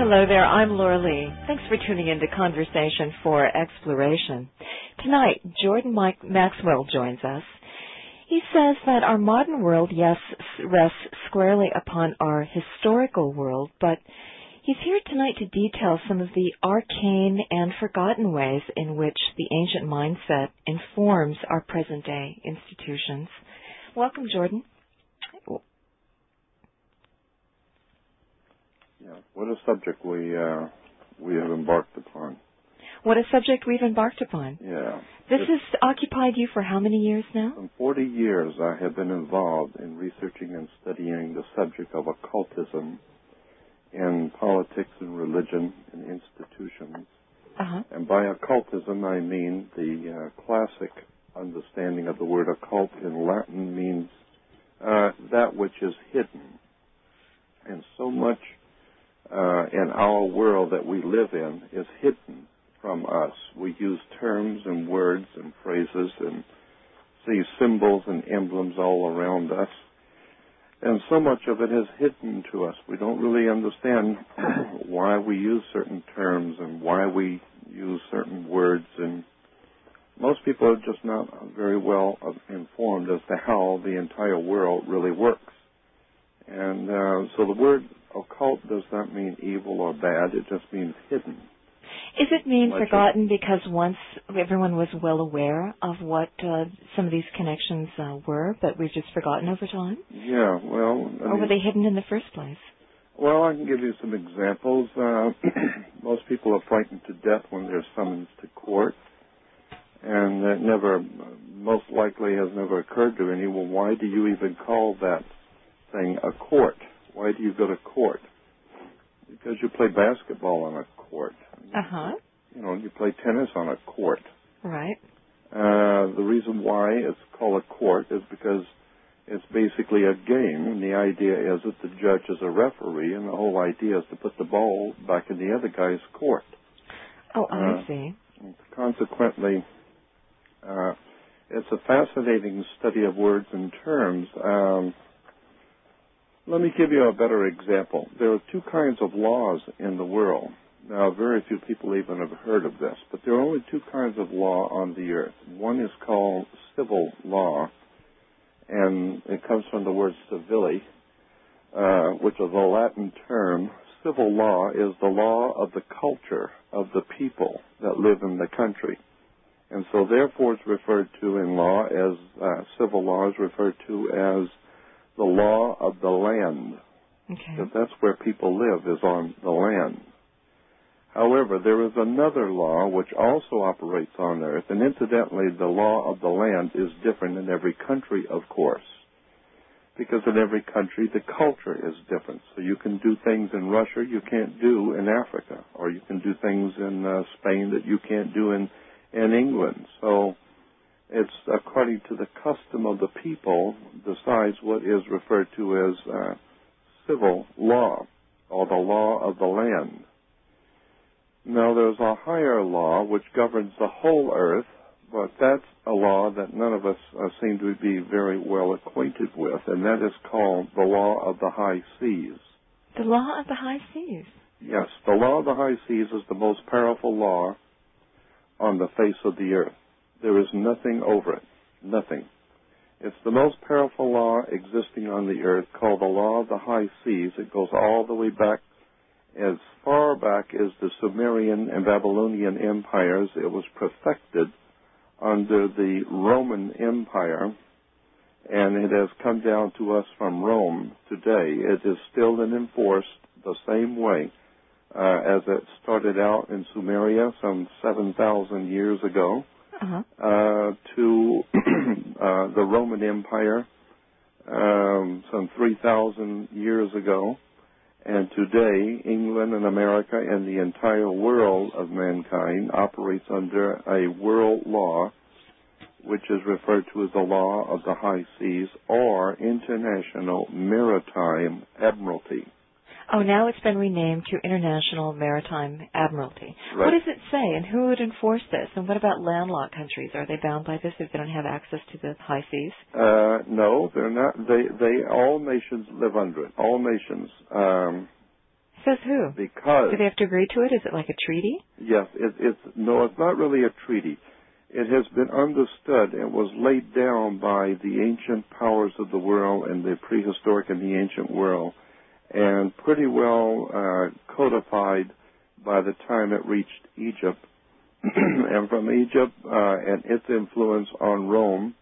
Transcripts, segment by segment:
Hello there, I'm Laura Lee. Thanks for tuning in to Conversation for Exploration. Tonight, Jordan Maxwell joins us. He says that our modern world, yes, rests squarely upon our historical world, but he's here tonight to detail some of the arcane and forgotten ways in which the ancient mindset informs our present-day institutions. Welcome, Jordan. Yeah, what a subject we have embarked upon. What a subject we've embarked upon. Yeah. This has occupied you for how many years now? For 40 years I have been involved in researching and studying the subject of occultism in politics and religion and institutions. Uh-huh. And by occultism I mean the classic understanding of the word occult in Latin means that which is hidden. And so much in our world that we live in is hidden from us. We use terms and words and phrases and see symbols and emblems all around us. And so much of it is hidden to us. We don't really understand why we use certain terms and why we use certain words. And most people are just not very well informed as to how the entire world really works. And so the word occult does not mean evil or bad. It just means hidden. Is it mean forgotten because once everyone was well aware of what some of these connections were, but we've just forgotten over time? Yeah, well... Or were they hidden in the first place? Well, I can give you some examples. Most people are frightened to death when they're summoned to court. And it never, most likely has never occurred to anyone, why do you even call that thing a court? Why do you go to court? Because you play basketball on a court. Uh-huh. You know, you play tennis on a court. Right. The reason why it's called a court is because it's basically a game, and the idea is that the judge is a referee, and the whole idea is to put the ball back in the other guy's court. Oh, I see. Consequently, it's a fascinating study of words and terms. Let me give you a better example. There are two kinds of laws in the world. Now, very few people even have heard of this, but there are only two kinds of law on the earth. One is called civil law, and it comes from the word civili, which is a Latin term. Civil law is the law of the culture of the people that live in the country. And so, therefore, it's referred to in law as, civil law is referred to as the law of the land. Okay. Because that's where people live, is on the land. However, there is another law which also operates on earth, and incidentally, the law of the land is different in every country, of course. Because in every country, the culture is different. So you can do things in Russia you can't do in Africa, or you can do things in Spain that you can't do in England. So it's according to the custom of the people decides what is referred to as civil law, or the law of the land. Now, there's a higher law which governs the whole earth, but that's a law that none of us seem to be very well acquainted with, and that is called the law of the high seas. The law of the high seas? Yes, the law of the high seas is the most powerful law on the face of the earth. There is nothing over it, nothing. It's the most powerful law existing on the earth, called the law of the high seas. It goes all the way back, as far back as the Sumerian and Babylonian empires. It was perfected under the Roman Empire, and it has come down to us from Rome today. It is still enforced the same way as it started out in Sumeria some 7,000 years ago, to the Roman Empire some 3,000 years ago. And today, England and America and the entire world of mankind operates under a world law, which is referred to as the law of the high seas, or International Maritime Admiralty. Oh, now it's been renamed to International Maritime Admiralty. Right. What does it say, and who would enforce this? And what about landlocked countries? Are they bound by this if they don't have access to the high seas? No, they're not. All nations live under it. All nations. Says who? Because do they have to agree to it? Is it like a treaty? Yes, it's not really a treaty. It has been understood and was laid down by the ancient powers of the world and the prehistoric and the ancient world, and pretty well codified by the time it reached Egypt. And from Egypt and its influence on Rome,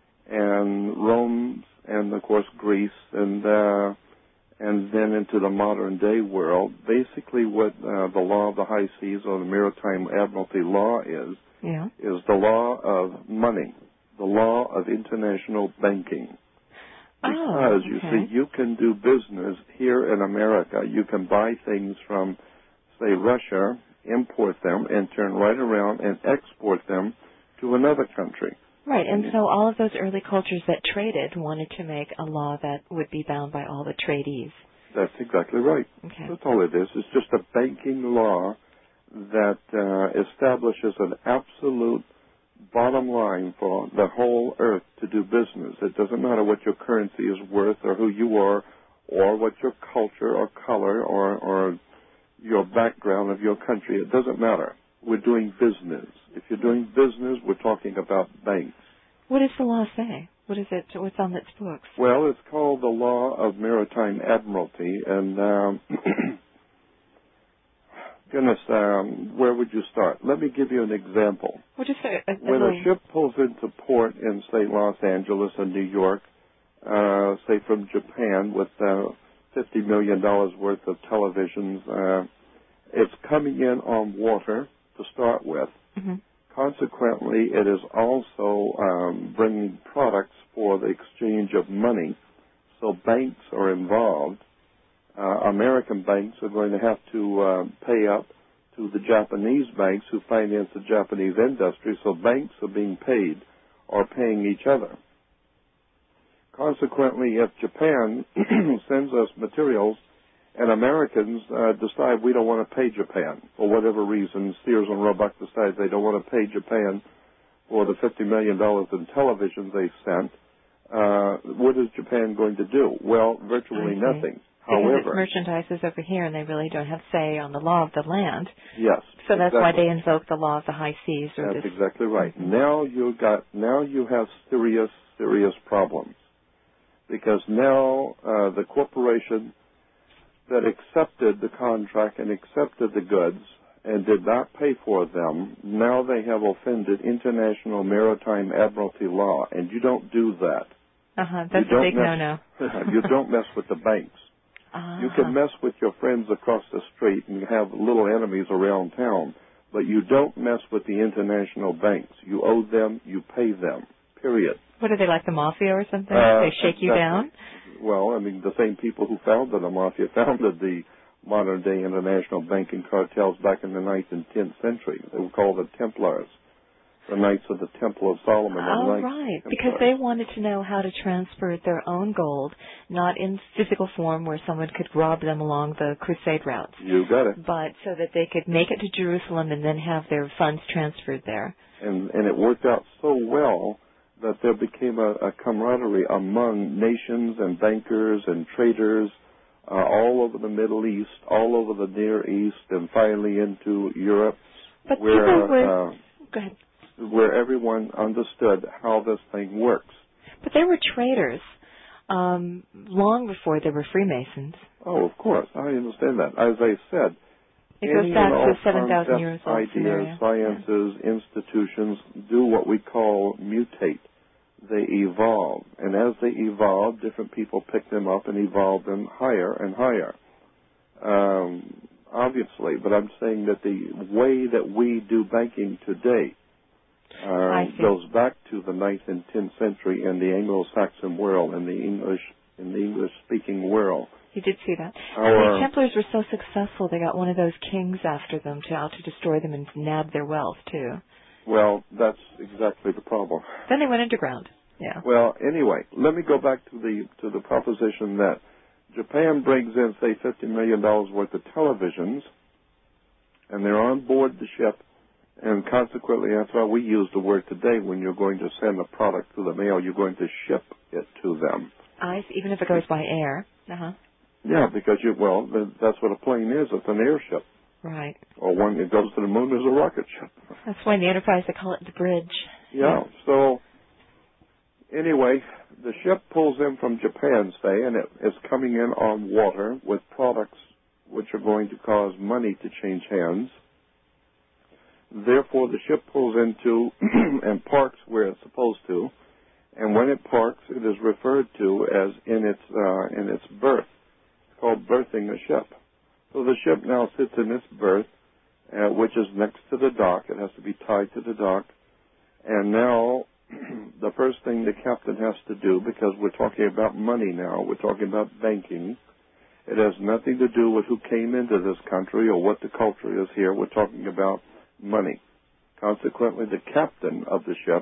and of course Greece, and then into the modern day world. Basically, what the law of the high seas or the maritime admiralty law is the law of money, the law of international banking. Because you see, you can do business here in America. You can buy things from, say, Russia, import them, and turn right around and export them to another country. Right, and so all of those early cultures that traded wanted to make a law that would be bound by all the tradees. That's exactly right. Okay. That's all it is. It's just a banking law that establishes an absolute bottom line for the whole earth to do business. It doesn't matter what your currency is worth or who you are or what your culture or color or your background of your country. It doesn't matter. We're doing business. If you're doing business, we're talking about banks. What does the law say? What is it? What's on its books? Well, it's called the Law of Maritime Admiralty, and goodness, where would you start? Let me give you an example. What is it? When a ship pulls into port in, say, Los Angeles or New York, say from Japan with $50 million worth of televisions, it's coming in on water to start with. Mm-hmm. Consequently, it is also bringing products for the exchange of money. So banks are involved. American banks are going to have to pay up to the Japanese banks who finance the Japanese industry. So banks are being paid or paying each other. Consequently, if Japan sends us materials and Americans decide we don't want to pay Japan for whatever reason, Sears and Roebuck decide they don't want to pay Japan for the $50 million in television they sent, what is Japan going to do? Well, virtually nothing. However, because it's merchandise is over here and they really don't have say on the law of the land. Yes. So that's why they invoke the law of the high seas. Or that's exactly right. Mm-hmm. Now you have serious problems. Because now the corporation that accepted the contract and accepted the goods and did not pay for them, now they have offended international maritime admiralty law, and you don't do that. That's a big no-no. You don't mess with the banks. You can mess with your friends across the street and have little enemies around town, but you don't mess with the international banks. You owe them, you pay them, period. What are they, like the mafia or something? They shake you down? Well, I mean, the same people who founded the mafia founded the modern-day international banking cartels back in the 9th and 10th century. They were called the Templars, the Knights of the Temple of Solomon. Oh, right, because they wanted to know how to transfer their own gold, not in physical form where someone could rob them along the crusade routes. You got it. But so that they could make it to Jerusalem and then have their funds transferred there. And it worked out so well that there became a camaraderie among nations and bankers and traders all over the Middle East, all over the Near East, and finally into Europe, but go ahead. Where everyone understood how this thing works. But they were traders long before they were Freemasons. Oh, of course. I understand that. As I said, it goes back to 7,000 years old. Ideas, sciences, institutions do what we call mutate. They evolve. And as they evolve, different people pick them up and evolve them higher and higher. Obviously, but I'm saying that the way that we do banking today goes back to the 9th and 10th century in the Anglo-Saxon world, in the English-speaking world. You did see that. The Templars were so successful, they got one of those kings after them to destroy them and nab their wealth, too. Well, that's exactly the problem. Then they went underground. Yeah. Well, anyway, let me go back to the proposition that Japan brings in, say, $50 million worth of televisions, and they're on board the ship, and consequently, that's why we use the word today, when you're going to send a product to the mail, you're going to ship it to them. Even if it goes by air. Yeah, because that's what a plane is. It's an airship. Right. Or one that goes to the moon is a rocket ship. That's why in the Enterprise they call it the bridge. Yeah. So anyway, the ship pulls in from Japan, say, and it is coming in on water with products which are going to cause money to change hands. Therefore, the ship pulls into and parks where it's supposed to, and when it parks, it is referred to as in its berth. It's called berthing a ship. So the ship now sits in its berth, which is next to the dock. It has to be tied to the dock, and now the first thing the captain has to do, because we're talking about money now, we're talking about banking. It has nothing to do with who came into this country or what the culture is here. We're talking about money. Consequently, the captain of the ship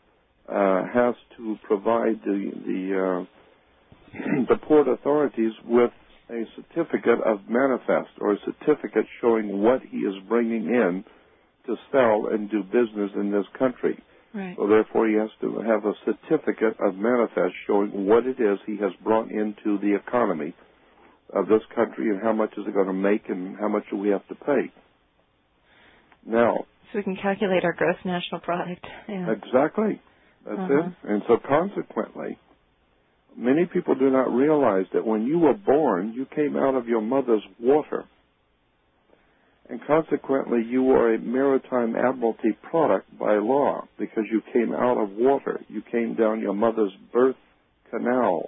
has to provide the port authorities with a certificate of manifest, or a certificate showing what he is bringing in to sell and do business in this country. Right. So therefore, he has to have a certificate of manifest showing what it is he has brought into the economy of this country and how much is it going to make and how much do we have to pay. Now, so we can calculate our gross national product. Yeah. Exactly. That's it. And so consequently, many people do not realize that when you were born, you came out of your mother's water. And consequently, you are a maritime admiralty product by law because you came out of water. You came down your mother's birth canal.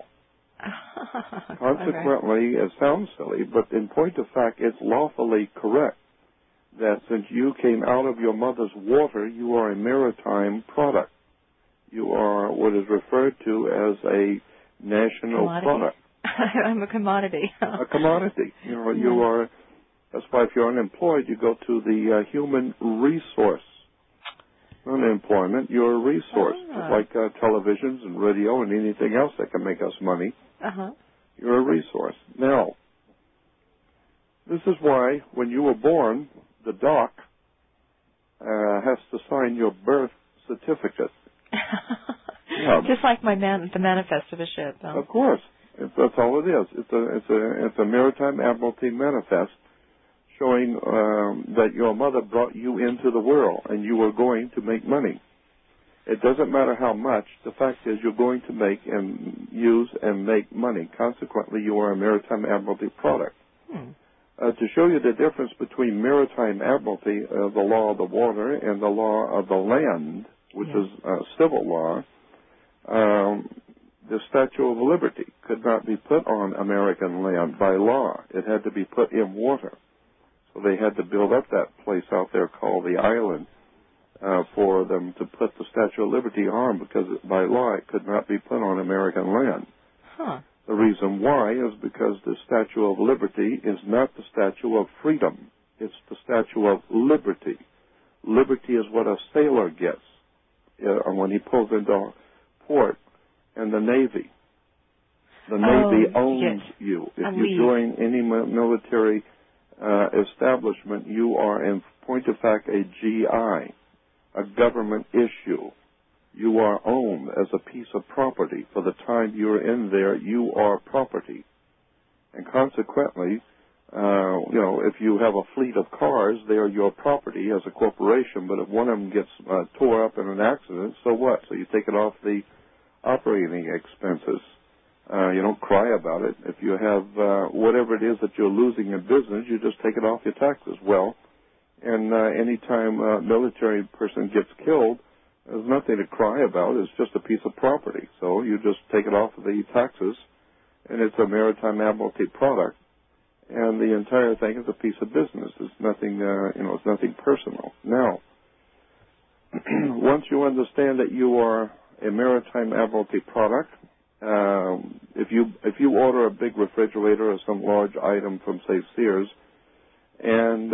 Consequently, it sounds silly, but in point of fact, it's lawfully correct that since you came out of your mother's water, you are a maritime product. You are what is referred to as a national product. I'm a commodity. A commodity. You are. That's why if you're unemployed, you go to the human resource. Unemployment, you're a resource. Just like televisions and radio and anything else that can make us money. You're a resource. Now, this is why when you were born, the dock has to sign your birth certificate. Just like the manifest of a ship. Of course. That's all it is. It's a maritime admiralty manifest showing that your mother brought you into the world and you were going to make money. It doesn't matter how much. The fact is you're going to make and use and make money. Consequently, you are a maritime admiralty product. To show you the difference between maritime admiralty, the law of the water, and the law of the land, which is civil law, the Statue of Liberty could not be put on American land by law. It had to be put in water. So they had to build up that place out there called the island for them to put the Statue of Liberty on, because by law it could not be put on American land. The reason why is because the Statue of Liberty is not the Statue of Freedom. It's the Statue of Liberty. Liberty is what a sailor gets when he pulls into port, and the Navy. The Navy owns you. If you join any military establishment, you are, in point of fact, a GI, a government issue. You are owned as a piece of property. For the time you're in there, you are property. And consequently, if you have a fleet of cars, they are your property as a corporation, but if one of them gets tore up in an accident, so what? So you take it off the operating expenses. You don't cry about it. If you have whatever it is that you're losing in business, you just take it off your taxes. Well, and any time a military person gets killed, there's nothing to cry about. It's just a piece of property. So you just take it off of the taxes, and it's a maritime admiralty product. And the entire thing is a piece of business. It's nothing, it's nothing personal. Now, once you understand that you are a maritime admiralty product, if you order a big refrigerator or some large item from, say, Sears, and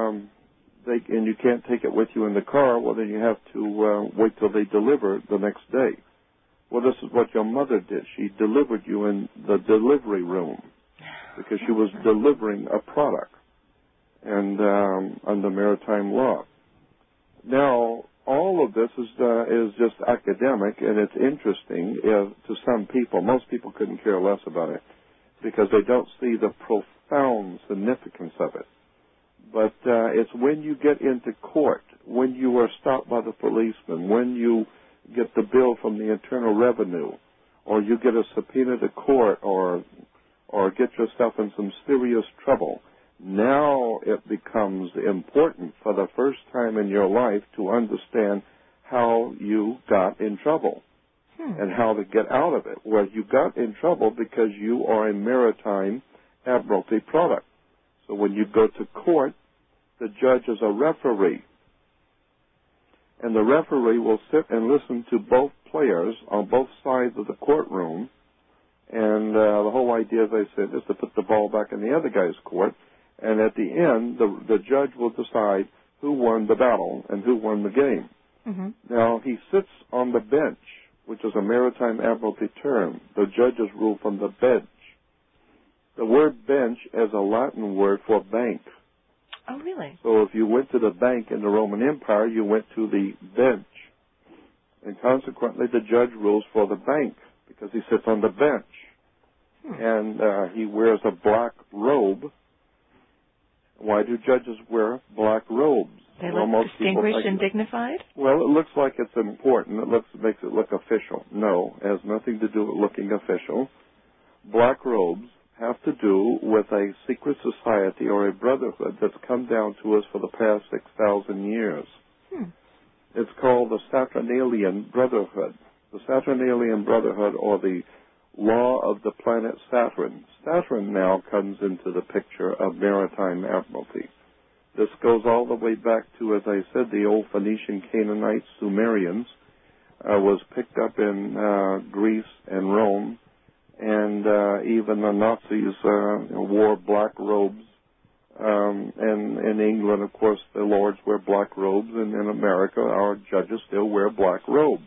you can't take it with you in the car, well, then you have to wait till they deliver the next day. Well, this is what your mother did. She delivered you in the delivery room because she was delivering a product, and under maritime law. Now, all of this is just academic, and it's interesting to some people. Most people couldn't care less about it. because they don't see the profound significance of it. But it's when you get into court, when you are stopped by the policeman, when you get the bill from the Internal Revenue, or you get a subpoena to court, or get yourself in some serious trouble. Now it becomes important for the first time in your life to understand how you got in trouble and how to get out of it. Well, you got in trouble because you are a maritime admiralty product. So when you go to court, the judge is a referee. And the referee will sit and listen to both players on both sides of the courtroom. And the whole idea, as I said, is to put the ball back in the other guy's court. And at the end, the judge will decide who won the battle and who won the game. Mm-hmm. Now, he sits on the bench, which is a maritime admiralty term. The judges rule from the bench. The word bench is a Latin word for bank. Oh, really? So if you went to the bank in the Roman Empire, you went to the bench. And consequently, the judge rules for the bank because he sits on the bench. And he wears a black robe. Why do judges wear black robes? They look distinguished and dignified? Well, it looks like it's important. It makes it look official. No, it has nothing to do with looking official. Black robes have to do with a secret society or a brotherhood that's come down to us for the past 6,000 years. It's called the Saturnalian Brotherhood. The Saturnalian Brotherhood, or the law of the planet Saturn. Saturn now comes into the picture of maritime admiralty. This goes all the way back to, as I said, the old Phoenician, Canaanites, Sumerians, was picked up in Greece and Rome, and even the Nazis wore black robes. And in England, of course, the lords wear black robes, and in America, our judges still wear black robes.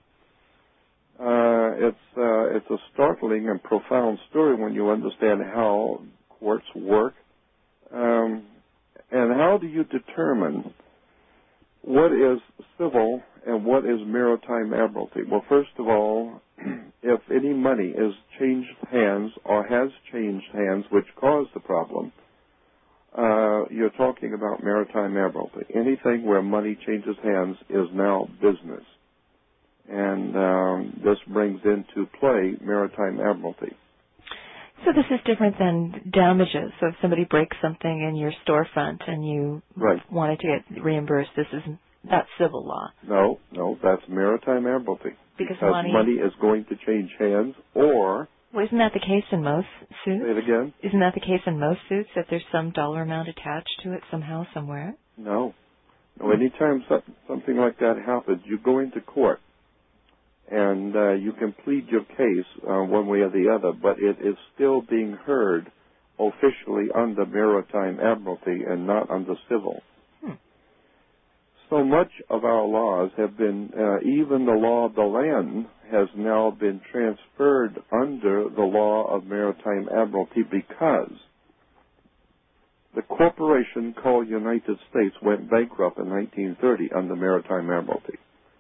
It's a startling and profound story when you understand how courts work. And how do you determine what is civil and what is maritime admiralty? Well, first of all, if any money is changed hands or has changed hands, which caused the problem, you're talking about maritime admiralty. Anything where money changes hands is now business. And this brings into play maritime admiralty. So this is different than damages. So if somebody breaks something in your storefront and you wanted to get reimbursed, that's civil law. No, that's maritime admiralty. Because money is going to change hands, or... Well, isn't that the case in most suits? Say it again? Isn't that the case in most suits, that there's some dollar amount attached to it somehow, somewhere? No. Anytime something like that happens, you go into court. And you can plead your case one way or the other, but it is still being heard officially under maritime admiralty and not under civil. So much of our laws have been, even the law of the land has now been transferred under the law of maritime admiralty because the corporation called United States went bankrupt in 1930 under maritime admiralty.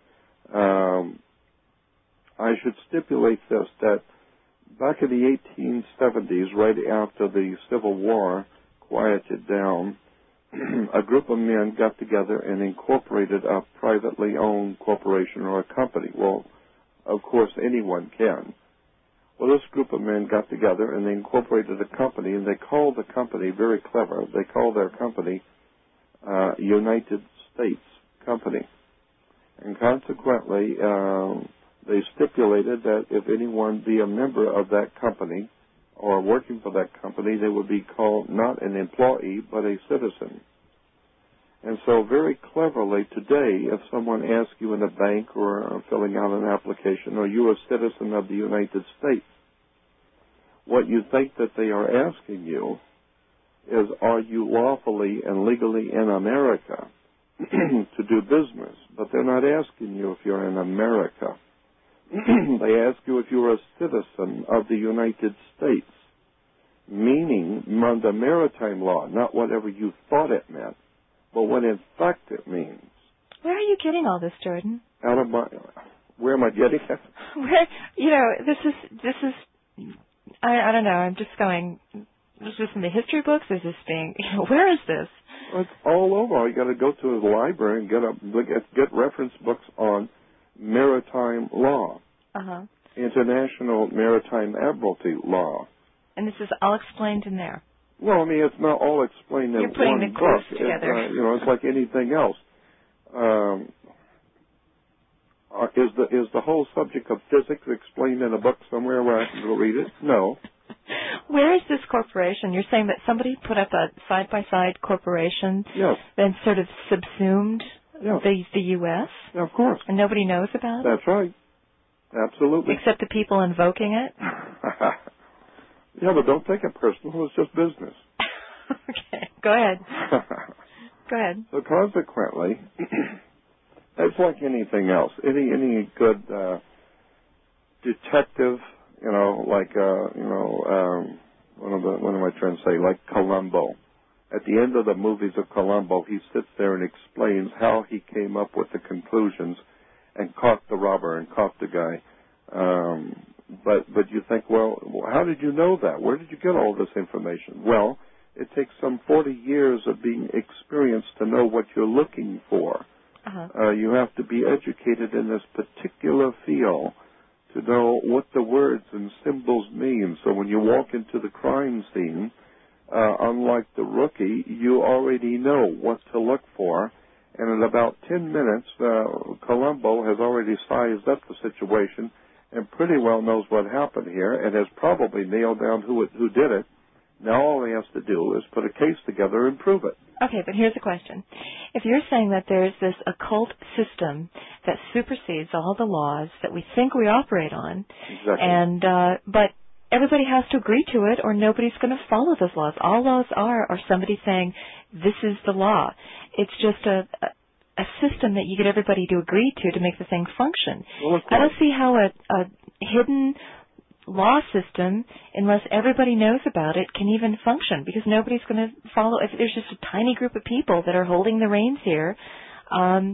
I should stipulate this, that back in the 1870s, right after the Civil War quieted down, a group of men got together and incorporated a privately owned corporation or a company. Well, of course, anyone can. Well, this group of men got together and they incorporated a company, and they called the company, very clever, they called their company United States Company. And consequently, they stipulated that if anyone be a member of that company or working for that company, they would be called not an employee but a citizen. And so very cleverly today, if someone asks you in a bank or filling out an application, are you a citizen of the United States? What you think that they are asking you is, are you lawfully and legally in America to do business? But they're not asking you if you're in America. They ask you if you're a citizen of the United States, meaning under maritime law, not whatever you thought it meant, but what in fact it means. Where are you getting all this, Jordan? Where am I getting it? Where, this is I don't know. I'm just going. Is this in the history books? Is this being? Where is this? It's all over. You got to go to the library and get reference books on maritime law, international maritime admiralty law. And this is all explained in there. Well, I mean, it's not all explained in one book. You're putting the clues together. It's like anything else. Is the whole subject of physics explained in a book somewhere where I can go read it? No. Where is this corporation? You're saying that somebody put up a side-by-side corporation then sort of subsumed the U.S.? Yeah, of course. And nobody knows about it? That's right. Absolutely. Except the people invoking it? Yeah, but don't take it personal. It's just business. Okay. Go ahead. Go ahead. So consequently, it's like anything else. Any good detective, what am I trying to say? Like Columbo. At the end of the movies of Columbo, he sits there and explains how he came up with the conclusions and caught the robber and caught the guy. But you think, well, how did you know that? Where did you get all this information? Well, it takes some 40 years of being experienced to know what you're looking for. You have to be educated in this particular field to know what the words and symbols mean. So when you walk into the crime scene, unlike the rookie, you already know what to look for. And in about 10 minutes, Columbo has already sized up the situation and pretty well knows what happened here and has probably nailed down who did it. Now all he has to do is put a case together and prove it. Okay, but here's the question. If you're saying that there's this occult system that supersedes all the laws that we think we operate on, and but everybody has to agree to it or nobody's going to follow those laws. All laws are somebody saying, this is the law. It's just a system that you get everybody to agree to make the thing function. Well, I don't see how a hidden law system, unless everybody knows about it, can even function, because nobody's going to follow. If there's just a tiny group of people that are holding the reins here, to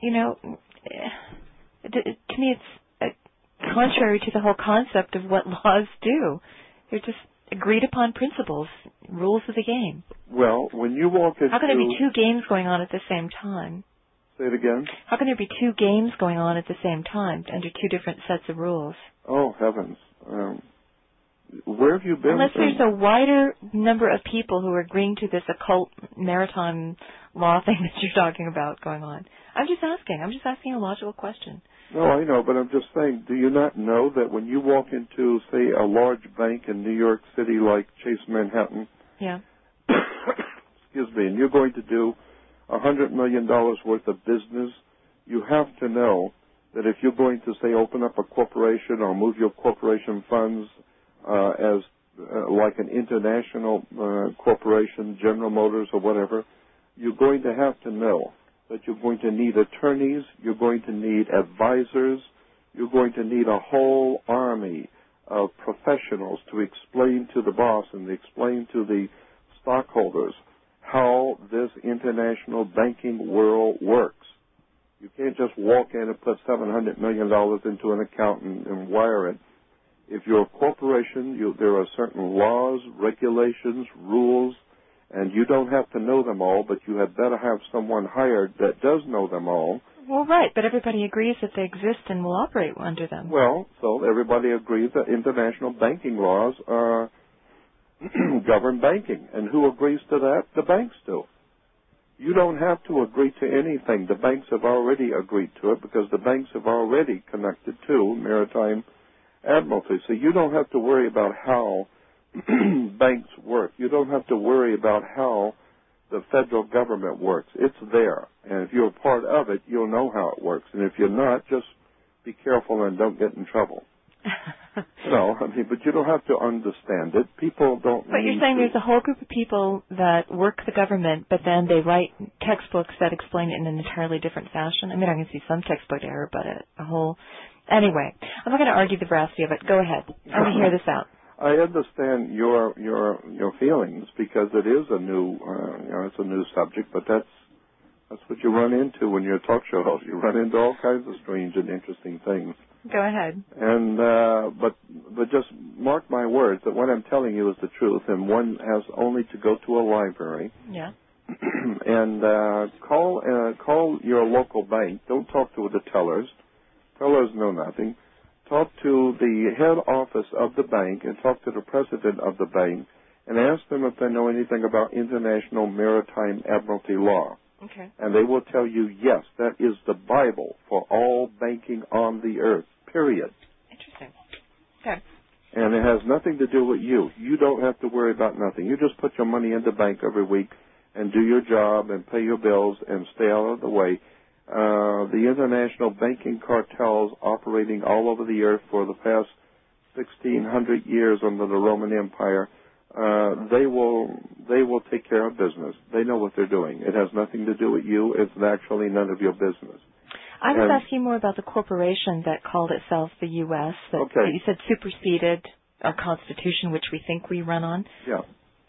me it's contrary to the whole concept of what laws do. They're just agreed upon principles, rules of the game. Well, when you walk into... How can there be two games going on at the same time? Say it again? How can there be two games going on at the same time under two different sets of rules? Oh, heavens. Where have you been? Unless there's a wider number of people who are agreeing to this occult maritime law thing that you're talking about going on. I'm just asking a logical question. No, I know, but I'm just saying, do you not know that when you walk into, say, a large bank in New York City like Chase Manhattan, excuse me, and you're going to do $100 million worth of business, you have to know that if you're going to, say, open up a corporation or move your corporation funds as like an international corporation, General Motors or whatever, you're going to have to know that you're going to need attorneys, you're going to need advisors, you're going to need a whole army of professionals to explain to the boss and explain to the stockholders how this international banking world works. You can't just walk in and put $700 million into an account and wire it. If you're a corporation, there are certain laws, regulations, rules, and you don't have to know them all, but you had better have someone hired that does know them all. Well, right, but everybody agrees that they exist and will operate under them. Well, so everybody agrees that international banking laws govern banking. And who agrees to that? The banks do. You don't have to agree to anything. The banks have already agreed to it because the banks have already connected to maritime admiralty. So you don't have to worry about how banks work. You don't have to worry about how the federal government works. It's there. And if you're a part of it, you'll know how it works. And if you're not, just be careful and don't get in trouble. But you don't have to understand it. People don't. But you're saying there's a whole group of people that work the government, but then they write textbooks that explain it in an entirely different fashion. I mean, I can see some textbook error, but a whole. Anyway, I'm not going to argue the veracity of it. Go ahead. I want to hear this out. I understand your feelings because it is a new it's a new subject, but that's what you run into when you're a talk show host. You run into all kinds of strange and interesting things. Go ahead. And but but just mark my words that what I'm telling you is the truth, and one has only to go to a library. Yeah. And call your local bank. Don't talk to the tellers. Tellers know nothing. Talk to the head office of the bank and talk to the president of the bank and ask them if they know anything about international maritime admiralty law. Okay. And they will tell you, yes, that is the Bible for all banking on the earth, period. Interesting. Okay. And it has nothing to do with you. You don't have to worry about nothing. You just put your money in the bank every week and do your job and pay your bills and stay out of the way. The international banking cartels operating all over the earth for the past 1,600 years under the Roman Empire, they will take care of business. They know what they're doing. It has nothing to do with you. It's actually none of your business. I was asking more about the corporation that called itself the U.S. that you said superseded our Constitution, which we think we run on. Yeah.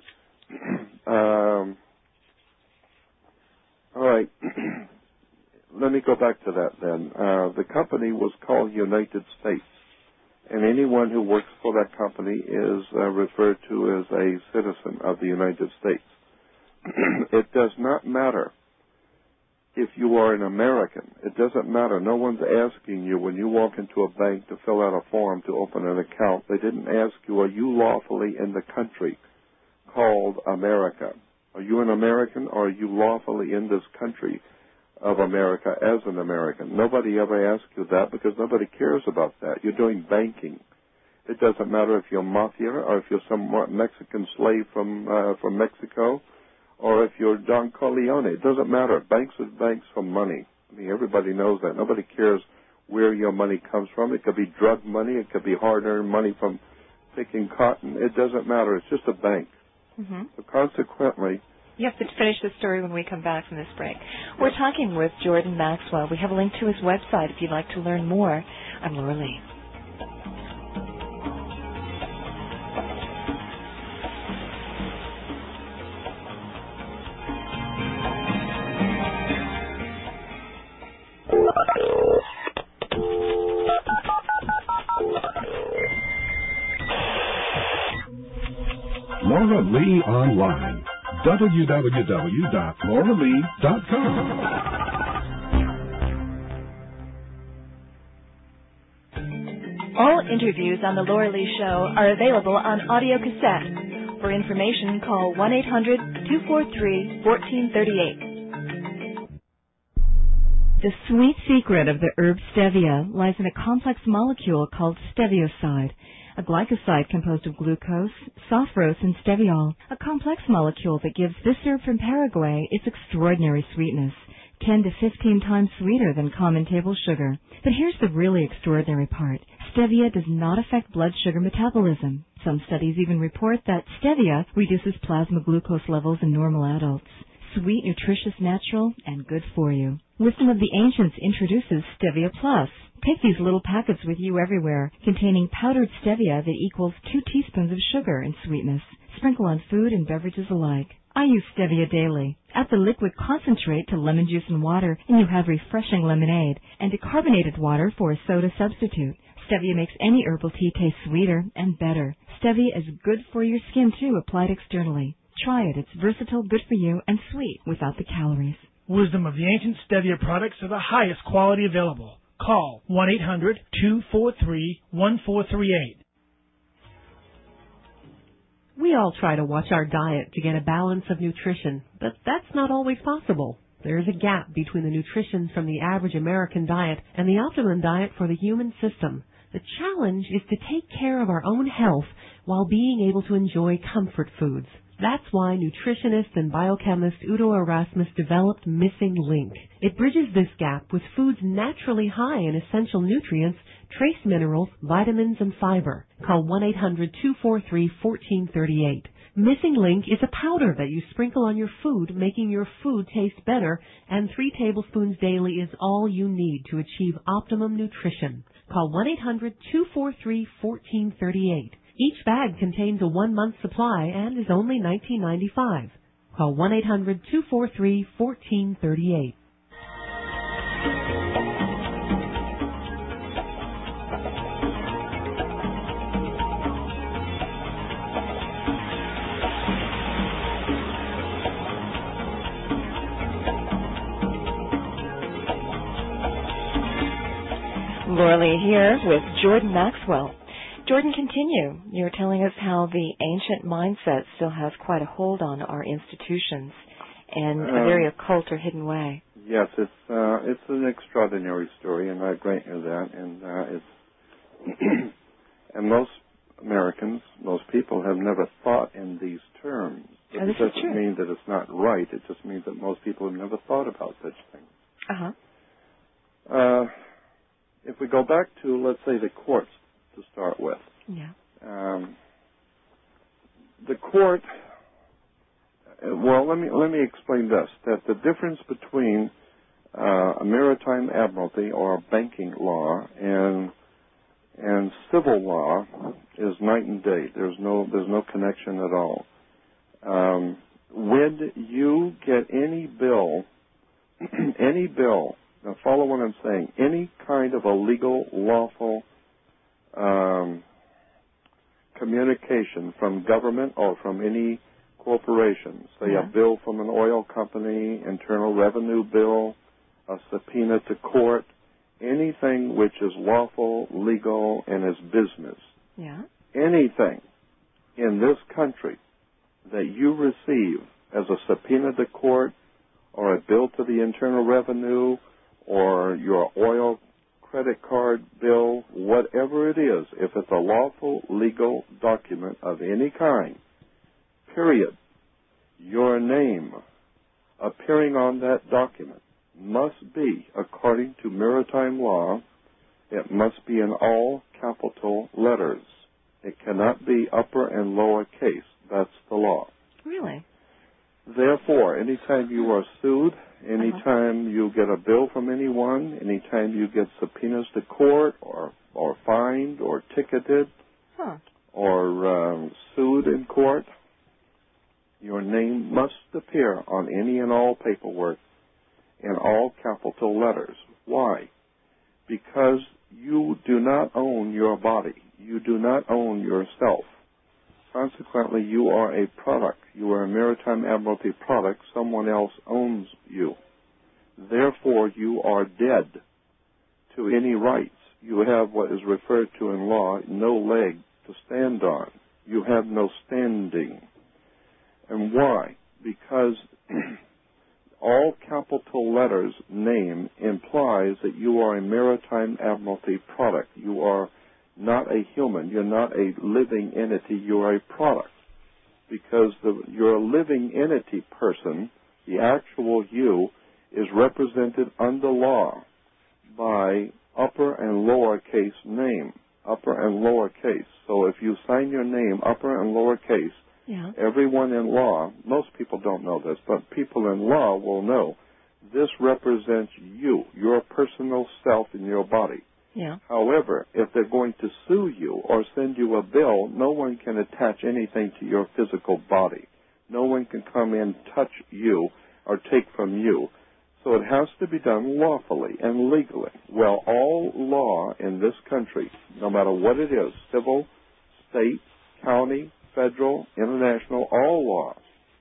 All right. Let me go back to that then. The company was called United States, and anyone who works for that company is referred to as a citizen of the United States. It does not matter if you are an American. It doesn't matter. No one's asking you when you walk into a bank to fill out a form to open an account. They didn't ask you, are you lawfully in the country called America? Are you an American, or are you lawfully in this country of America as an American? Nobody ever asks you that because nobody cares about that. You're doing banking. It doesn't matter if you're mafia or if you're some Mexican slave from Mexico or if you're Don Corleone. It doesn't matter. Banks are banks for money. I mean, everybody knows that. Nobody cares where your money comes from. It could be drug money. It could be hard-earned money from picking cotton. It doesn't matter. It's just a bank. Mm-hmm. So consequently, you have to finish the story when we come back from this break. We're talking with Jordan Maxwell. We have a link to his website if you'd like to learn more. I'm Laura Lee. Laura Lee Online. www.lauralee.com. All interviews on The Laura Lee Show are available on audio cassette. For information, call 1-800-243-1438. The sweet secret of the herb stevia lies in a complex molecule called stevioside, a glycoside composed of glucose, sophrose, and steviol, a complex molecule that gives this herb from Paraguay its extraordinary sweetness, 10 to 15 times sweeter than common table sugar. But here's the really extraordinary part. Stevia does not affect blood sugar metabolism. Some studies even report that stevia reduces plasma glucose levels in normal adults. Sweet, nutritious, natural, and good for you. Wisdom of the Ancients introduces Stevia Plus. Take these little packets with you everywhere, containing powdered stevia that equals 2 teaspoons of sugar and sweetness. Sprinkle on food and beverages alike. I use stevia daily. Add the liquid concentrate to lemon juice and water, and you have refreshing lemonade, and decarbonated water for a soda substitute. Stevia makes any herbal tea taste sweeter and better. Stevia is good for your skin, too, applied externally. Try it. It's versatile, good for you, and sweet without the calories. Wisdom of the Ancient Stevia products are the highest quality available. Call 1-800-243-1438. We all try to watch our diet to get a balance of nutrition, but that's not always possible. There is a gap between the nutrition from the average American diet and the optimum diet for the human system. The challenge is to take care of our own health while being able to enjoy comfort foods. That's why nutritionist and biochemist Udo Erasmus developed Missing Link. It bridges this gap with foods naturally high in essential nutrients, trace minerals, vitamins, and fiber. Call 1-800-243-1438. Missing Link is a powder that you sprinkle on your food, making your food taste better, and 3 tablespoons daily is all you need to achieve optimum nutrition. Call 1-800-243-1438. Each bag contains a 1-month supply and is only $19.95. Call 1-800-243-1438. Laura Lee here with Jordan Maxwell. Jordan, continue. You're telling us how the ancient mindset still has quite a hold on our institutions in a very occult or hidden way. Yes, it's an extraordinary story, and I grant you that. And it's and most Americans, most people, have never thought in these terms. But it doesn't mean that it's not right. It just means that most people have never thought about such things. If we go back to, let's say, the courts to start with. Yeah. The court. Well, let me explain this: that the difference between a maritime admiralty or banking law and civil law is night and day. There's no connection at all. When you get any bill, now follow what I'm saying, any kind of a legal, lawful communication from government or from any corporation, say a bill from an oil company, internal revenue bill, a subpoena to court, anything which is lawful, legal, and is business. Yeah. Anything in this country that you receive as a subpoena to court or a bill to the Internal Revenue or your oil credit card bill, whatever it is, if it's a lawful, legal document of any kind, period, your name appearing on that document must be, according to maritime law, it must be in all capital letters. It cannot be upper and lower case. That's the law. Really? Therefore, anytime you are sued, anytime you get a bill from anyone, anytime you get subpoenas to court or fined or ticketed or sued in court, your name must appear on any and all paperwork in all capital letters. Why? Because you do not own your body. You do not own yourself. Consequently, you are a product. You are a maritime admiralty product. Someone else owns you. Therefore, you are dead to any rights. You have what is referred to in law, no leg to stand on. You have no standing. And why? Because all capital letters name implies that you are a maritime admiralty product. You are not a human. You're not a living entity. You're a product. Because your living entity person, the actual you, is represented under law by upper and lower case name. Upper and lower case. So if you sign your name upper and lower case, everyone in law, most people don't know this, but people in law will know this represents you, your personal self in your body. Yeah. However, if they're going to sue you or send you a bill, no one can attach anything to your physical body. No one can come in, touch you, or take from you. So it has to be done lawfully and legally. Well, all law in this country, no matter what it is, civil, state, county, federal, international, all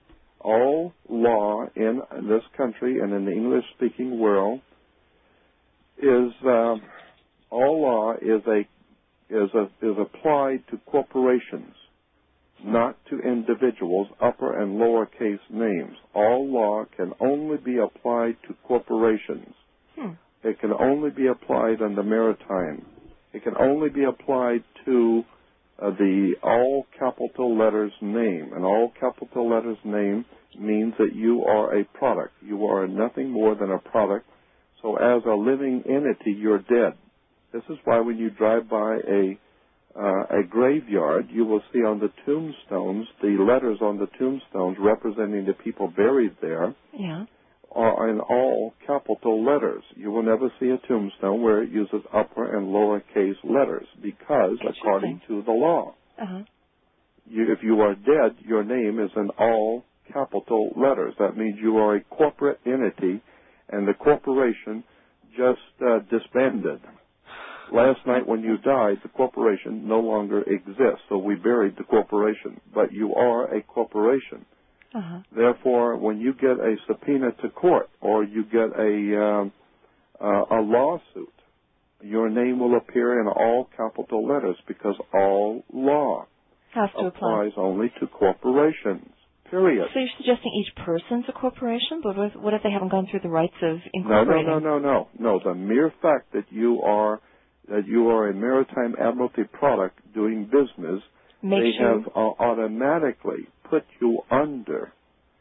law in this country and in the English-speaking world is all law is applied to corporations, not to individuals, upper and lower case names. All law can only be applied to corporations. It can only be applied under maritime. It can only be applied to the all capital letters name. And all capital letters name means that you are a product. You are nothing more than a product. So as a living entity, you're dead. This is why when you drive by a graveyard, you will see on the tombstones, the letters on the tombstones representing the people buried there are in all capital letters. You will never see a tombstone where it uses upper and lower case letters because, according to the law, if you are dead, your name is in all capital letters. That means you are a corporate entity, and the corporation just disbanded. Last night when you died, the corporation no longer exists, so we buried the corporation. But you are a corporation. Therefore, when you get a subpoena to court or you get a lawsuit your name will appear in all capital letters because all law has to apply. applies only to corporations, period. So you're suggesting each person's a corporation, but what if they haven't gone through the rights of incorporating? No. The mere fact that you are a Maritime Admiralty product doing business, they have automatically put you under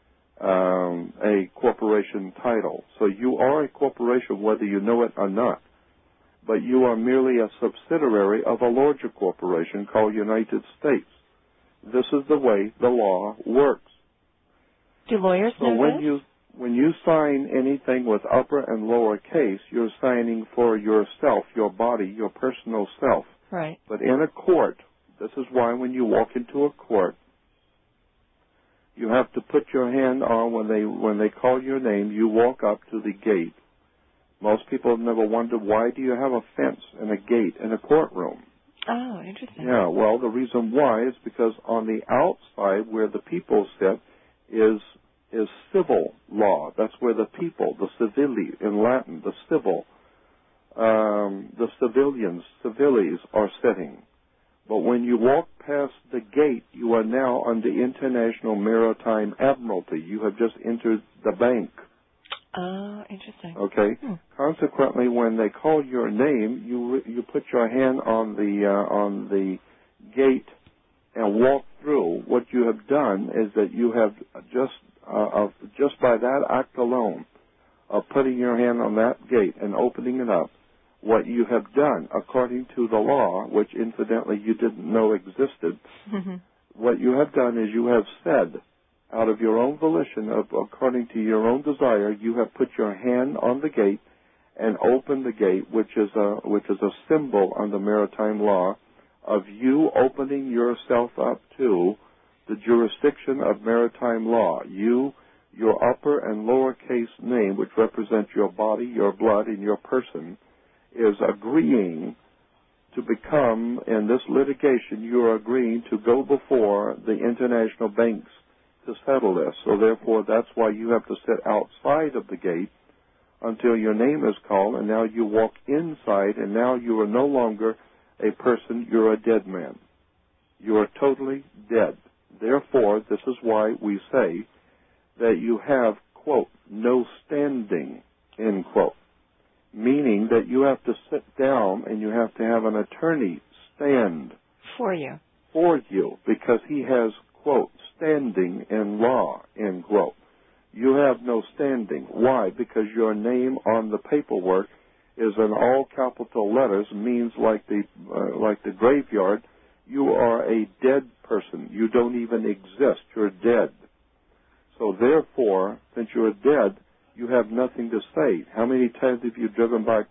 a corporation title. So you are a corporation whether you know it or not. But you are merely a subsidiary of a larger corporation called United States. This is the way the law works. Do lawyers know this? When you sign anything with upper and lower case, you're signing for yourself, your body, your personal self. Right. But in a court, this is why when you walk into a court, you have to put your hand on when they call your name. You walk up to the gate. Most people have never wondered, why do you have a fence and a gate in a courtroom? Oh, interesting. Yeah, well, the reason why is because on the outside where the people sit is civil law. That's where the people, the civili in Latin, the civil, the civilians, civiles are sitting. But when you walk past the gate, you are now under International Maritime Admiralty. You have just entered the bank. Oh, interesting. Okay. Consequently, when they call your name, you put your hand on the gate and walk through. What you have done is that you have just by that act alone of putting your hand on that gate and opening it up, what you have done according to the law, which incidentally you didn't know existed, what you have done is you have said, out of your own volition, according to your own desire, you have put your hand on the gate and opened the gate, which is a symbol under maritime law of you opening yourself up to the jurisdiction of maritime law. You, your upper and lower case name, which represents your body, your blood, and your person, is agreeing to become, in this litigation, you are agreeing to go before the international banks to settle this. So therefore, that's why you have to sit outside of the gate until your name is called, and now you walk inside, and now you are no longer a person, you're a dead man. You are totally dead. Therefore, this is why we say that you have, quote, no standing, end quote, meaning that you have to sit down and you have to have an attorney stand for you because he has, quote, standing in law, end quote. You have no standing. Why? Because your name on the paperwork is in all capital letters, means like the graveyard, you are a dead person. You don't even exist. You're dead. So therefore, since you're dead, you have nothing to say. How many times have you driven by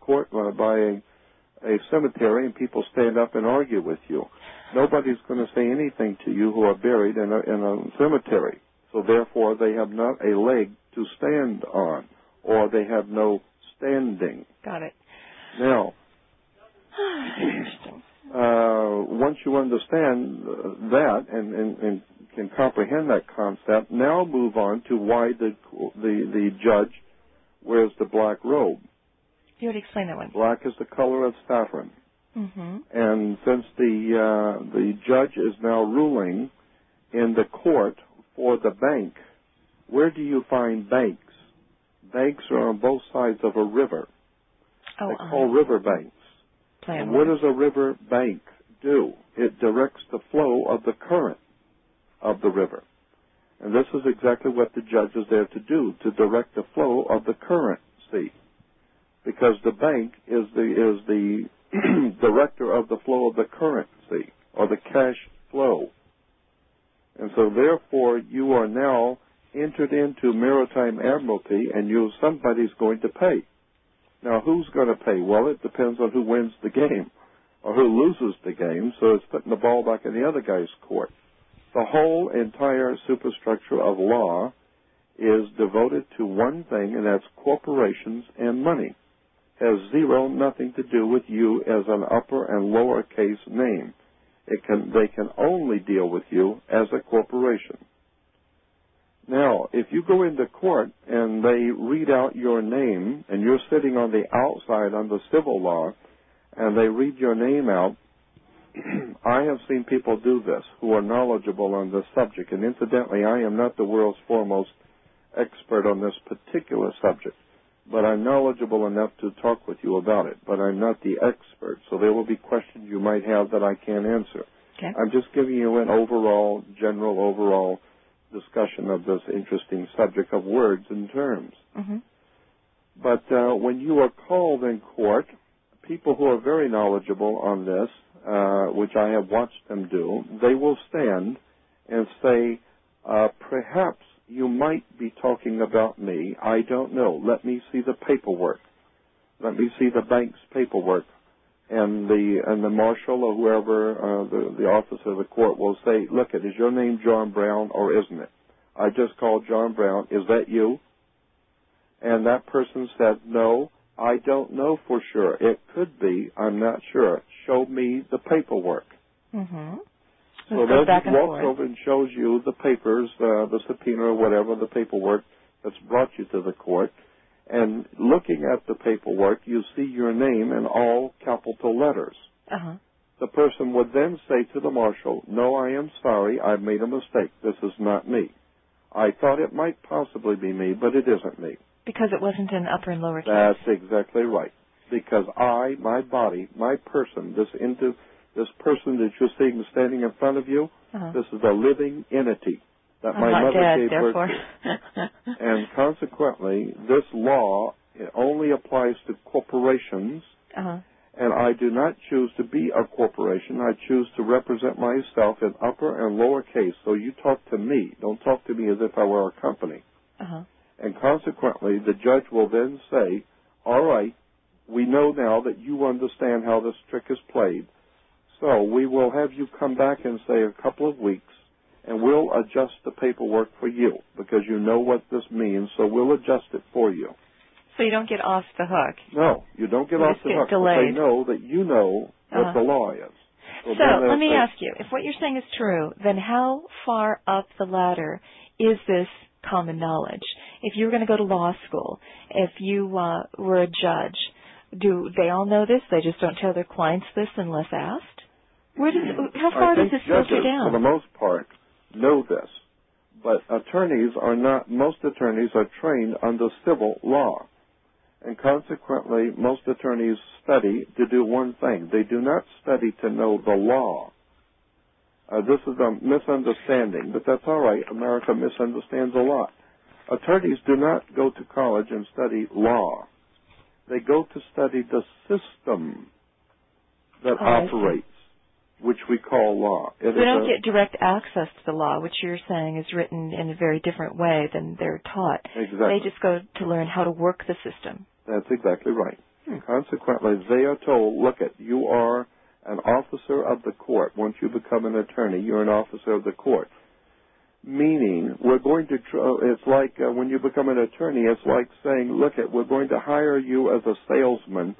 a cemetery and people stand up and argue with you? Nobody's going to say anything to you who are buried in a cemetery. So therefore, they have not a leg to stand on, or they have no standing. Got it. Now, once you understand that and can comprehend that concept, now move on to why the judge wears the black robe. You would explain that one. Black is the color of saffron. Mm-hmm. And since the judge is now ruling in the court for the bank, where do you find banks? Banks are on both sides of a river. They're called river banks. And what does a river bank do? It directs the flow of the current of the river. And this is exactly what the judge is there to do, to direct the flow of the currency. Because the bank is the director of the flow of the currency, or the cash flow. And so therefore you are now entered into maritime admiralty, and somebody's going to pay. Now who's going to pay? Well, it depends on who wins the game or who loses the game, so it's putting the ball back in the other guy's court. The whole entire superstructure of law is devoted to one thing, and that's corporations and money. Has nothing to do with you as an upper and lower case name. They can only deal with you as a corporation. Now, if you go into court and they read out your name and you're sitting on the outside under civil law, and they read your name out. I have seen people do this who are knowledgeable on this subject, and incidentally, I am not the world's foremost expert on this particular subject, but I'm knowledgeable enough to talk with you about it, but I'm not the expert, so there will be questions you might have that I can't answer. Okay. I'm just giving you an general overall discussion of this interesting subject of words and terms. Mm-hmm. But when you are called in court, people who are very knowledgeable on this, which I have watched them do, they will stand and say, perhaps you might be talking about me. I don't know. Let me see the paperwork. Let me see the bank's paperwork. And the marshal or whoever, the officer of the court will say, look, is your name John Brown or isn't it? I just called John Brown. Is that you? And that person said, no, I don't know for sure. It could be. I'm not sure. Show me the paperwork. Mm-hmm. So then he walks over and shows you the papers, the subpoena or whatever, the paperwork that's brought you to the court. And looking at the paperwork, you see your name in all capital letters. Uh-huh. The person would then say to the marshal, no, I am sorry, I've made a mistake. This is not me. I thought it might possibly be me, but it isn't me. Because it wasn't in upper and lower case. That's exactly right. Because my body, my person, this person that you're seeing standing in front of you, this is a living entity that my mother gave birth to. And consequently, this law only applies to corporations, and I do not choose to be a corporation. I choose to represent myself in upper and lower case. So you talk to me. Don't talk to me as if I were a company. And consequently, the judge will then say, all right, we know now that you understand how this trick is played. So we will have you come back in, say, a couple of weeks, and we'll adjust the paperwork for you because you know what this means, so we'll adjust it for you. So you don't get off the hook. No, you don't get off the hook. Delayed. They know that you know what the law is. So let me ask you, if what you're saying is true, then how far up the ladder is this common knowledge? If you were going to go to law school, if you were a judge, do they all know this? They just don't tell their clients this unless asked? How far does this filter down? For the most part, know this. But most attorneys are trained under civil law. And consequently, most attorneys study to do one thing. They do not study to know the law. This is a misunderstanding, but that's all right. America misunderstands a lot. Attorneys do not go to college and study law. They go to study the system that operates, which we call law. They don't get direct access to the law, which you're saying is written in a very different way than they're taught. Exactly. They just go to learn how to work the system. That's exactly right. Consequently, they are told, look, you are an officer of the court. Once you become an attorney, you're an officer of the court. Meaning, we're going to, it's like when you become an attorney, it's like saying, look, we're going to hire you as a salesman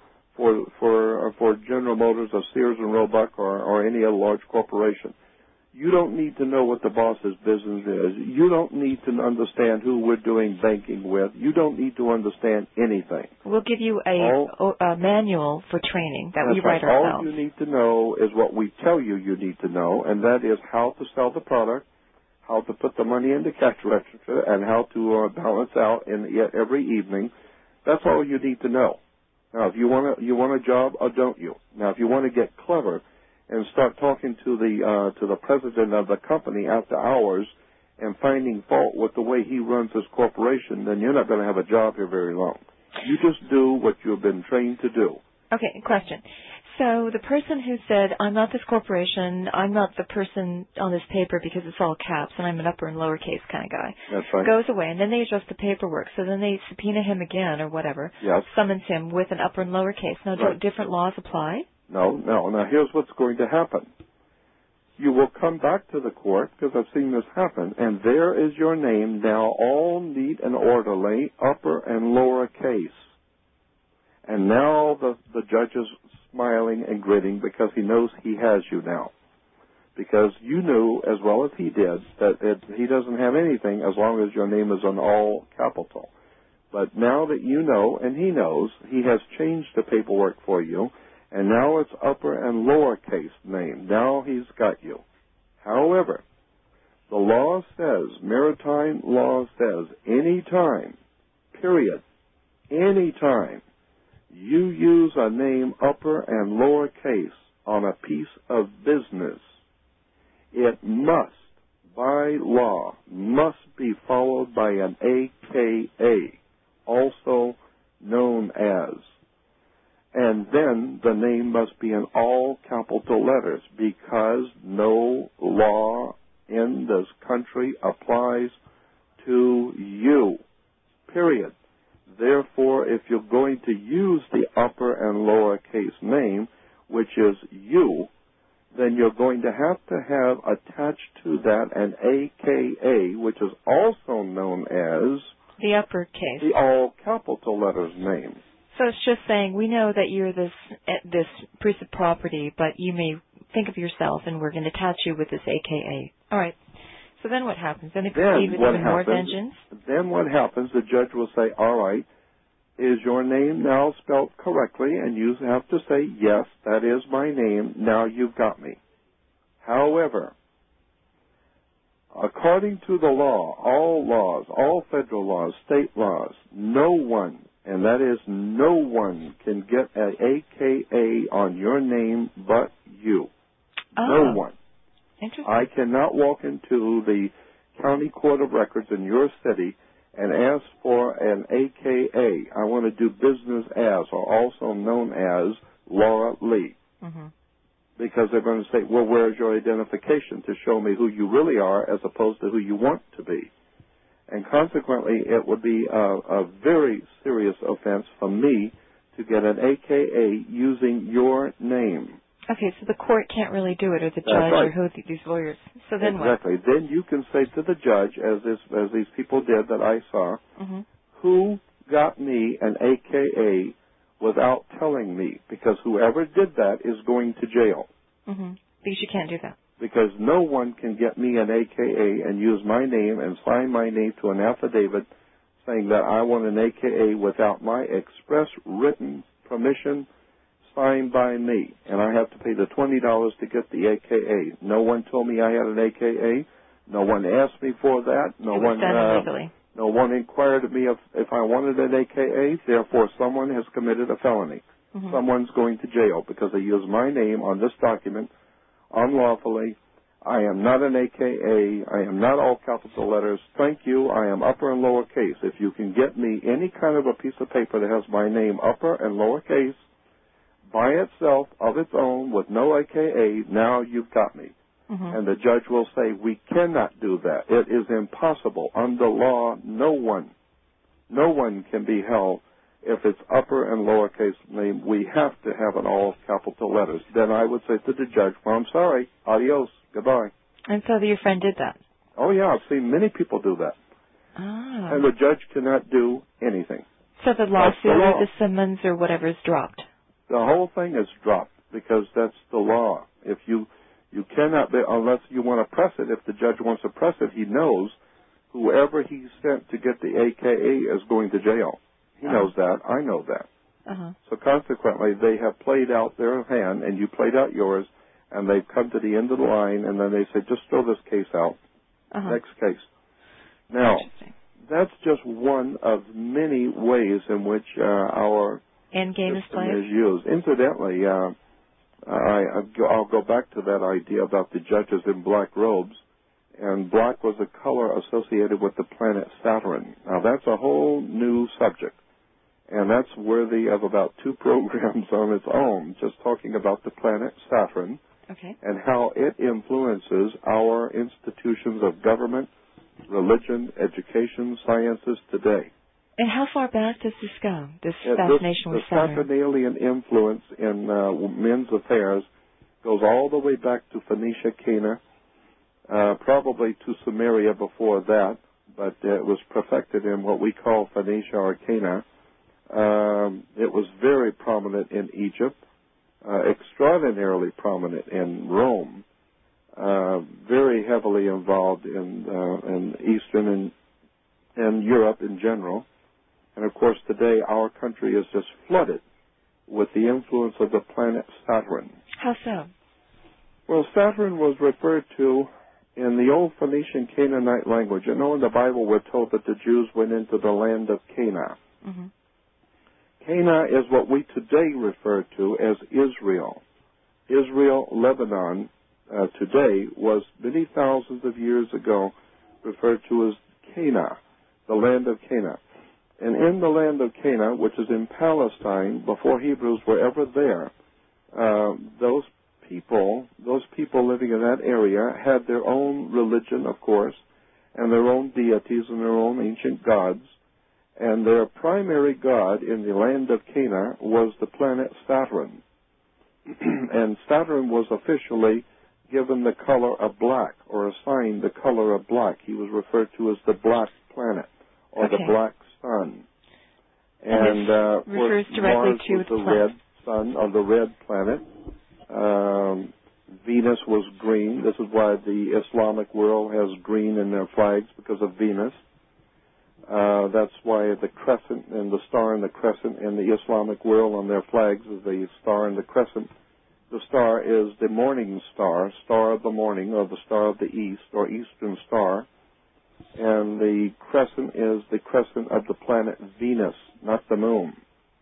for General Motors or Sears and Roebuck or any other large corporation. You don't need to know what the boss's business is. You don't need to understand who we're doing banking with. You don't need to understand anything. We'll give you a manual for training that we write ourselves. All you need to know is what we tell you need to know, and that is how to sell the product, how to put the money in the cash register, and how to balance out every evening. That's all you need to know. Now, if you want a job, or don't you? Now, if you want to get clever and start talking to the president of the company after hours and finding fault with the way he runs his corporation, then you're not going to have a job here very long. You just do what you've been trained to do. Okay, question. So the person who said, I'm not this corporation, I'm not the person on this paper because it's all caps and I'm an upper and lower case kind of guy, that's right, goes away, and then they adjust the paperwork. So then they subpoena him again or whatever, summons him with an upper and lower case. Now, don't different laws apply? No. Now, here's what's going to happen. You will come back to the court, because I've seen this happen, and there is your name now all neat and orderly, upper and lower case. And now the judge is smiling and grinning because he knows he has you now. Because you knew, as well as he did, that he doesn't have anything as long as your name is on all capital. But now that you know, and he knows, he has changed the paperwork for you, And now it's upper and lowercase name. Now he's got you. However, the law says, maritime law says, any time, period, any time you use a name upper and lowercase on a piece of business, it must, by law, must be followed by an AKA, also known as. And then the name must be in all capital letters, because no law in this country applies to you, period. Therefore, if you're going to use the upper and lowercase name, which is you, then you're going to have attached to that an AKA, which is also known as the uppercase, the all capital letters name. So it's just saying, we know that you're this piece of property, but you may think of yourself, and we're going to attach you with this AKA. All right. So then what happens? Then they proceed with even more vengeance? Then what happens, the judge will say, all right, is your name now spelled correctly? And you have to say, yes, that is my name. Now you've got me. However, according to the law, all federal laws, state laws, no one, and that is no one, can get an AKA on your name but you. No one. Interesting. I cannot walk into the county court of records in your city and ask for an AKA. I want to do business as, or also known as, Laura Lee. Mm-hmm. Because they're going to say, well, where's your identification to show me who you really are as opposed to who you want to be? And consequently, it would be a very serious offense for me to get an AKA using your name. Okay, so the court can't really do it, or the judge, right. or these lawyers. So then exactly. what? Then you can say to the judge, as these people did that I saw, mm-hmm. who got me an AKA without telling me? Because whoever did that is going to jail. Mm-hmm. Because you can't do that. Because no one can get me an AKA and use my name and sign my name to an affidavit saying that I want an AKA without my express written permission signed by me. And I have to pay the $20 to get the AKA. No one told me I had an AKA. No one asked me for that. It was done illegally. No one inquired of me if I wanted an AKA. Therefore, someone has committed a felony. Mm-hmm. Someone's going to jail because they used my name on this document unlawfully. I am not an AKA. I am not all capital letters. Thank you. I am upper and lowercase. If you can get me any kind of a piece of paper that has my name upper and lowercase by itself, of its own, with no AKA, now you've got me. Mm-hmm. And the judge will say, we cannot do that. It is impossible. Under law, no one can be held if it's upper and lowercase name. We have to have it all capital letters. Then I would say to the judge, well, I'm sorry. Adios. Goodbye. And so your friend did that? Oh, yeah. I've seen many people do that. Ah. And the judge cannot do anything. So the lawsuit or the summons or whatever is dropped? The whole thing is dropped because that's the law. If you cannot, unless you want to press it, if the judge wants to press it, he knows whoever he sent to get the AKA is going to jail. He knows that. I know that. Uh-huh. So consequently, they have played out their hand, and you played out yours, and they've come to the end of the line, and then they say, just throw this case out. Uh-huh. Next case. Now, that's just one of many ways in which our end game is played. Is used. Incidentally, I'll go back to that idea about the judges in black robes, and black was a color associated with the planet Saturn. Now, that's a whole new subject, and that's worthy of about 2 programs on its own, just talking about the planet Saturn and how it influences our institutions of government, religion, education, sciences today. And how far back does this go, this fascination with Saturn? The Saturnalian influence in men's affairs goes all the way back to Phoenicia, Cana, probably to Sumeria before that, but it was perfected in what we call Phoenicia or Cana. It was very prominent in Egypt, extraordinarily prominent in Rome, very heavily involved in Eastern and Europe in general. And, of course, today our country is just flooded with the influence of the planet Saturn. How so? Well, Saturn was referred to in the old Phoenician Canaanite language. You know, in the Bible we're told that the Jews went into the land of Canaan. Mm-hmm. Canaan is what we today refer to as Israel. Israel, Lebanon, today was many thousands of years ago referred to as Canaan, the land of Canaan. And in the land of Canaan, which is in Palestine, before Hebrews were ever there, those people living in that area had their own religion, of course, and their own deities and their own ancient gods. And their primary god in the land of Canaan was the planet Saturn. And Saturn was officially given the color of black, or assigned the color of black. He was referred to as the black planet, or the black sun. And refers directly Mars to was the red sun, or the red planet. Venus was green. This is why the Islamic world has green in their flags, because of Venus. That's why the crescent and the star and the crescent in the Islamic world on their flags is the star and the crescent. The star is the morning star, star of the morning, or the star of the east, or eastern star. And the crescent is the crescent of the planet Venus, not the moon.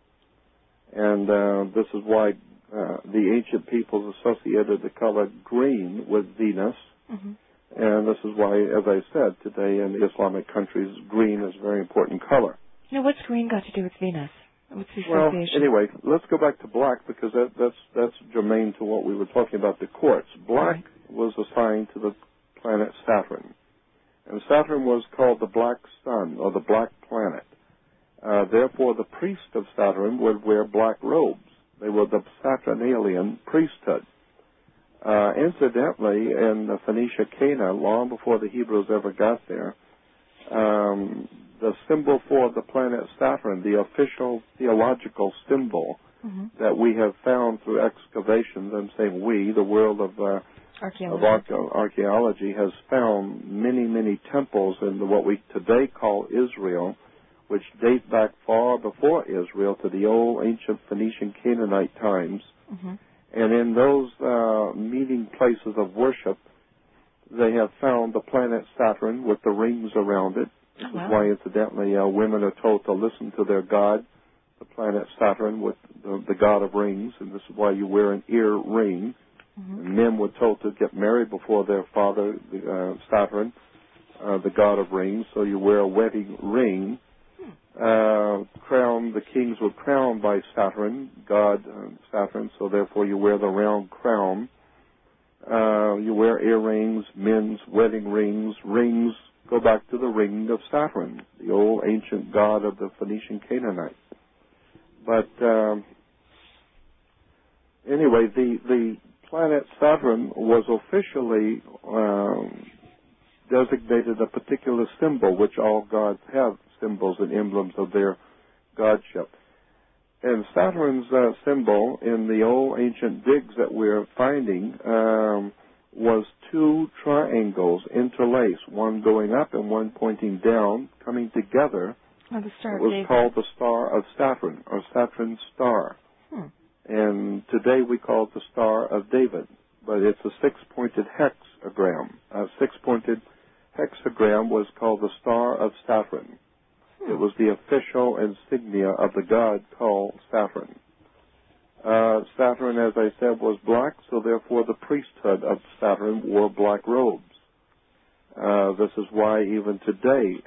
And this is why the ancient peoples associated the color green with Venus. Mm-hmm. And this is why, as I said, today in the Islamic countries, green is a very important color. Now, what's green got to do with Venus? What's the Well, association? anyway, let's go back to black, because that's germane to what we were talking about, the quartz. Black was assigned to the planet Saturn. And Saturn was called the black sun, or the black planet. Therefore, the priest of Saturn would wear black robes. They were the Saturnalian priesthood. Incidentally, in Phoenicia, Canaan, long before the Hebrews ever got there, the symbol for the planet Saturn, the official theological symbol that we have found through excavations, I'm saying we, the world of archaeology has found many, many temples in what we today call Israel, which date back far before Israel to the old ancient Phoenician Canaanite times. Mm-hmm. And in those meeting places of worship, they have found the planet Saturn with the rings around it. This is why, incidentally, women are told to listen to their god, the planet Saturn, with the god of rings, and this is why you wear an ear ring. Mm-hmm. And men were told to get married before their father, Saturn, the god of rings, so you wear a wedding ring. The kings were crowned by Saturn, God Saturn, so therefore you wear the round crown. You wear earrings, men's wedding rings. Rings go back to the ring of Saturn, the old ancient god of the Phoenician Canaanite. But anyway, the planet Saturn was officially designated a particular symbol, which all gods have symbols and emblems of their godship. And Saturn's symbol in the old ancient digs that we're finding was two triangles interlaced, one going up and one pointing down, coming together. Oh, the Star it was called the Star of Saturn, or Saturn's star. And today we call it the Star of David, but it's a six-pointed hexagram. A six-pointed hexagram was called the Star of Saturn. It was the official insignia of the god called Saturn. Saturn, as I said, was black, so therefore the priesthood of Saturn wore black robes. This is why even today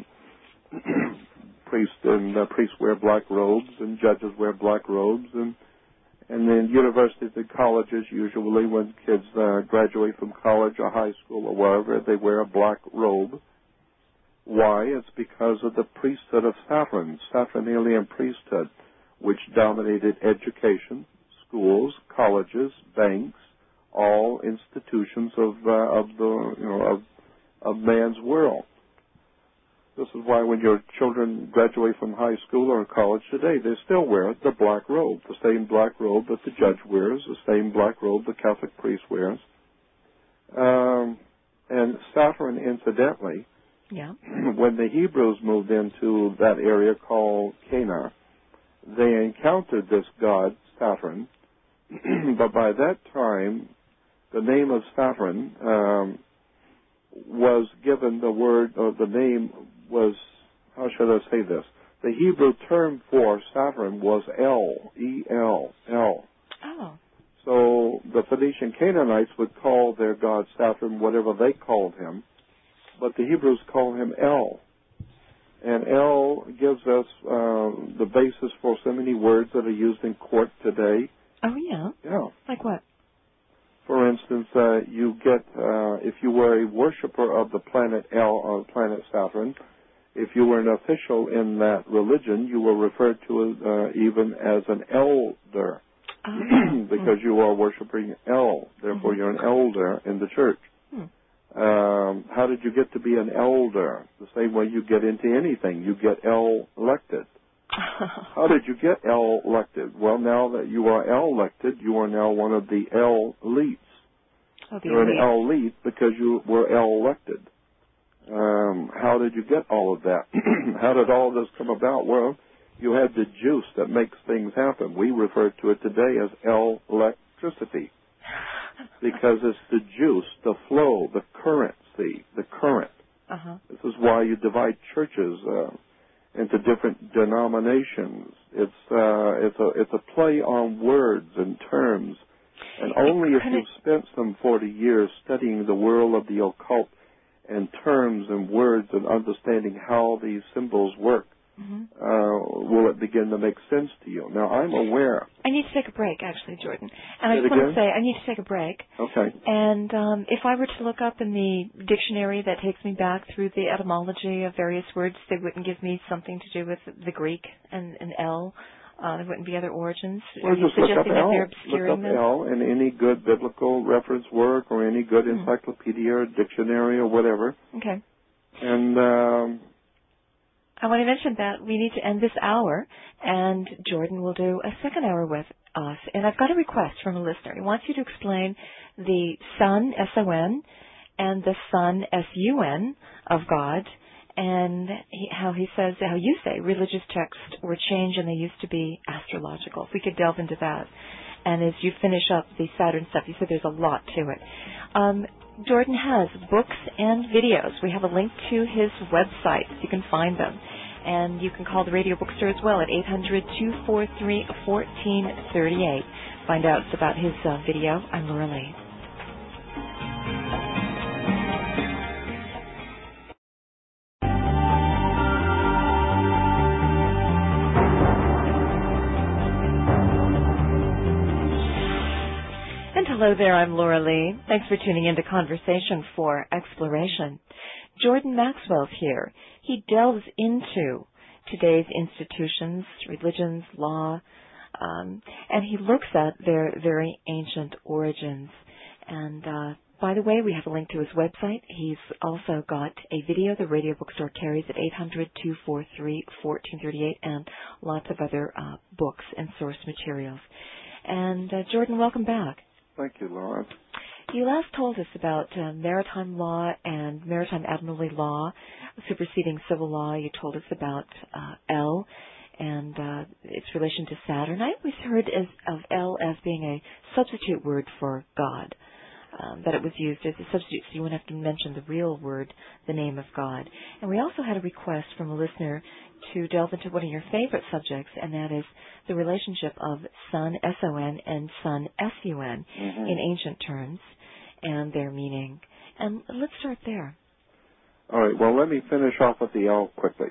priests wear black robes, and judges wear black robes, and in universities and colleges, usually when kids graduate from college or high school or wherever, they wear a black robe. Why? It's because of the priesthood of Saturn, Saturnalian priesthood, which dominated education, schools, colleges, banks, all institutions of man's world. This is why when your children graduate from high school or college today, they still wear the black robe, the same black robe that the judge wears, the same black robe the Catholic priest wears. And Saturn, incidentally, when the Hebrews moved into that area called Canaan, they encountered this god, Saturn, but by that time, the name of Saturn was given the word, or the name was, how should I say this? The Hebrew term for Saturn was El, E-L, El. Oh. So the Phoenician Canaanites would call their god Saturn whatever they called him, but the Hebrews call him El. And El gives us the basis for so many words that are used in court today. Oh, yeah? Yeah. Like what? For instance, you get, if you were a worshiper of the planet El, or planet Saturn, if you were an official in that religion, you were referred to even as an elder, because you are worshiping El. Therefore, you're an elder in the church. How did you get to be an elder? The same way you get into anything. You get elected. How did you get elected? Well, now that you are elected, you are now one of the elites. You're an elite because you were elected. How did you get all of that? How did all of this come about? Well, you had the juice that makes things happen. We refer to it today as electricity because it's the juice, the flow, the currency, the current. This is why you divide churches into different denominations. It's a play on words and terms, and only if you've spent some 40 years studying the world of the occult and terms and words and understanding how these symbols work, will it begin to make sense to you. Now, I'm aware. I need to take a break, actually, Jordan. And I just want to say, I need to take a break. Okay. And if I were to look up in the dictionary that takes me back through the etymology of various words, they wouldn't give me something to do with the Greek and El. There wouldn't be other origins. Well, Are you suggesting that they're obscuring them? Look up El in any good biblical reference work or any good encyclopedia or dictionary or whatever. Okay. And I want to mention that we need to end this hour, and Jordan will do a second hour with us. And I've got a request from a listener. He wants you to explain the Son, S-O-N, and the Sun, S-U-N, of God, and how you say religious texts were changed and they used to be astrological. If we could delve into that. And as you finish up the Saturn stuff, you said there's a lot to it. Jordan has books and videos. We have a link to his website. You can find them. And you can call the Radio Bookstore as well at 800-243-1438. Find out about his video. I'm Laura Lee. Hello there, I'm Laura Lee. Thanks for tuning in to Conversation for Exploration. Jordan Maxwell's here. He delves into today's institutions, religions, law, and he looks at their very ancient origins. And by the way, we have a link to his website. He's also got a video the Radio Bookstore carries at 800-243-1438 and lots of other books and source materials. And Jordan, welcome back. Thank you, Laura. You last told us about maritime law and maritime admiralty law superseding civil law. You told us about El and its relation to Saturn. I always heard of El as being a substitute word for God, that it was used as a substitute, so you wouldn't have to mention the real word, the name of God. And we also had a request from a listener to delve into one of your favorite subjects, and that is the relationship of Sun, S-O-N, and Sun, S-U-N, in ancient terms, and their meaning. And let's start there. All right, well, let me finish off with the El quickly.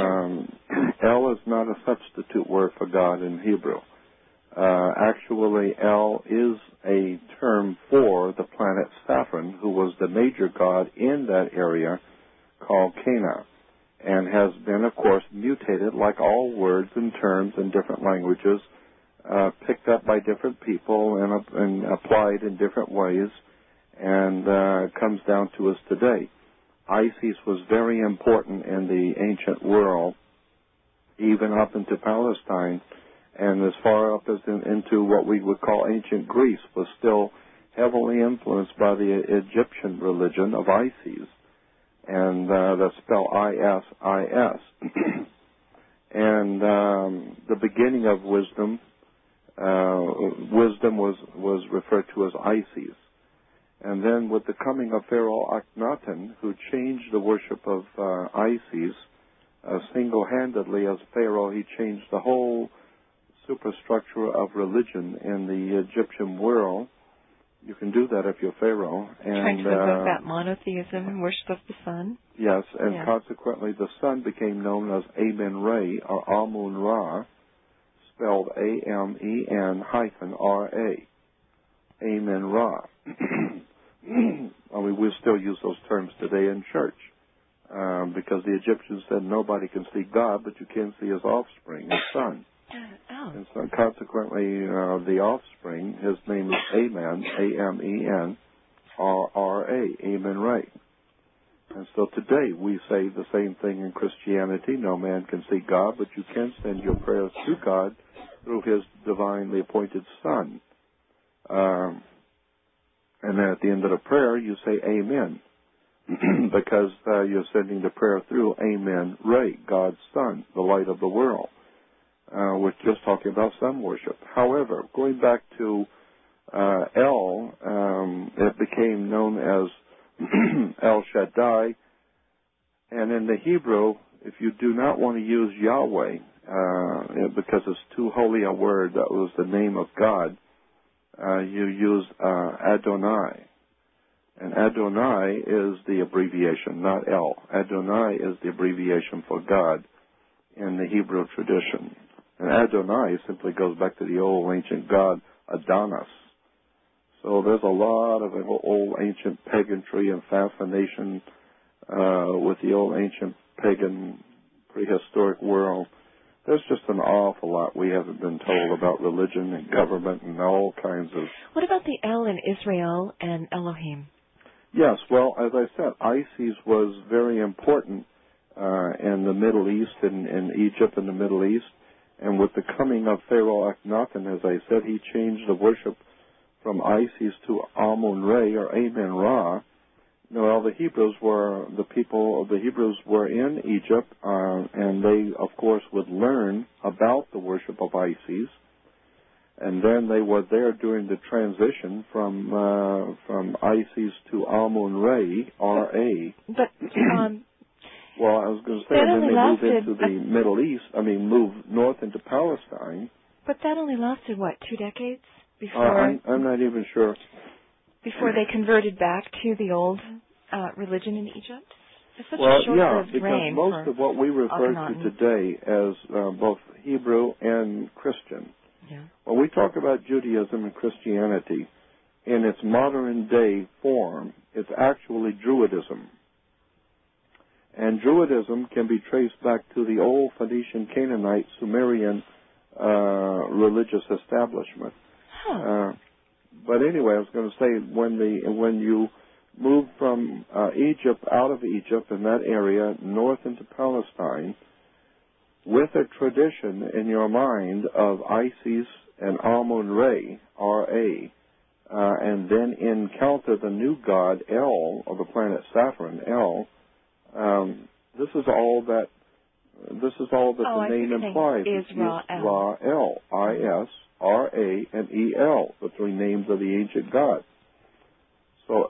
El is not a substitute word for God in Hebrew. Actually, El is a term for the planet Saturn, who was the major god in that area called Cana, and has been, of course, mutated like all words and terms in different languages, picked up by different people and applied in different ways, and comes down to us today. Isis was very important in the ancient world, even up into Palestine, and as far up as into what we would call ancient Greece, was still heavily influenced by the Egyptian religion of Isis, and that's spelled I-S-I-S. And the beginning of wisdom, wisdom was referred to as Isis. And then with the coming of Pharaoh Akhenaten, who changed the worship of Isis single-handedly as Pharaoh, he changed the whole superstructure of religion in the Egyptian world. You can do that if you're Pharaoh. And, trying to invoke that monotheism and worship of the sun. Yes, and consequently the sun became known as Amen-Ra, or Amun-Ra, spelled A-M-E-N-R-A. Amen-Ra. I mean, we still use those terms today in church because the Egyptians said nobody can see God, but you can see his offspring, his son. And so consequently, the offspring, his name is Amen, A-M-E-N-R-R-A, Amen-Ra. And so today we say the same thing in Christianity. No man can see God, but you can send your prayers to God through his divinely appointed Son. And then at the end of the prayer, you say Amen, because you're sending the prayer through Amen-Ra, God's Son, the light of the world. We're just talking about sun worship. However, going back to El, it became known as El Shaddai. And in the Hebrew, if you do not want to use Yahweh, because it's too holy a word, that was the name of God, you use Adonai. And Adonai is the abbreviation, not El. Adonai is the abbreviation for God in the Hebrew tradition. And Adonai simply goes back to the old ancient god Adonis. So there's a lot of old ancient paganry and fascination with the old ancient pagan prehistoric world. There's just an awful lot we haven't been told about religion and government and all kinds of... What about the El in Israel and Elohim? Yes, well, as I said, Isis was very important in the Middle East, in Egypt and the Middle East. And with the coming of Pharaoh Akhenaten, as I said, he changed the worship from Isis to Amun-Ra, or Amen-Ra. Now, the Hebrews were, the people of the Hebrews were in Egypt, and they, of course, would learn about the worship of Isis. And then they were there during the transition from Isis to Amun-Ra, R-A. But, well, I was going to say, and then they moved into the Middle East, moved north into Palestine. But that only lasted, what, 2 decades? Before I'm not even sure. Before they converted back to the old religion in Egypt? It's such a short-lived reign. Because most of what we refer to today as both Hebrew and Christian, when we talk about Judaism and Christianity, in its modern-day form, it's actually Druidism. And Druidism can be traced back to the old Phoenician, Canaanite, Sumerian religious establishment. But anyway, I was going to say, when you move from Egypt, out of Egypt in that area, north into Palestine, with a tradition in your mind of Isis and Amun-Ra, R-A, and then encounter the new god, El, of the planet Saturn, El, this is all that the name implies. Israel, I-S-R-A-N-E-L, the three names of the ancient God. So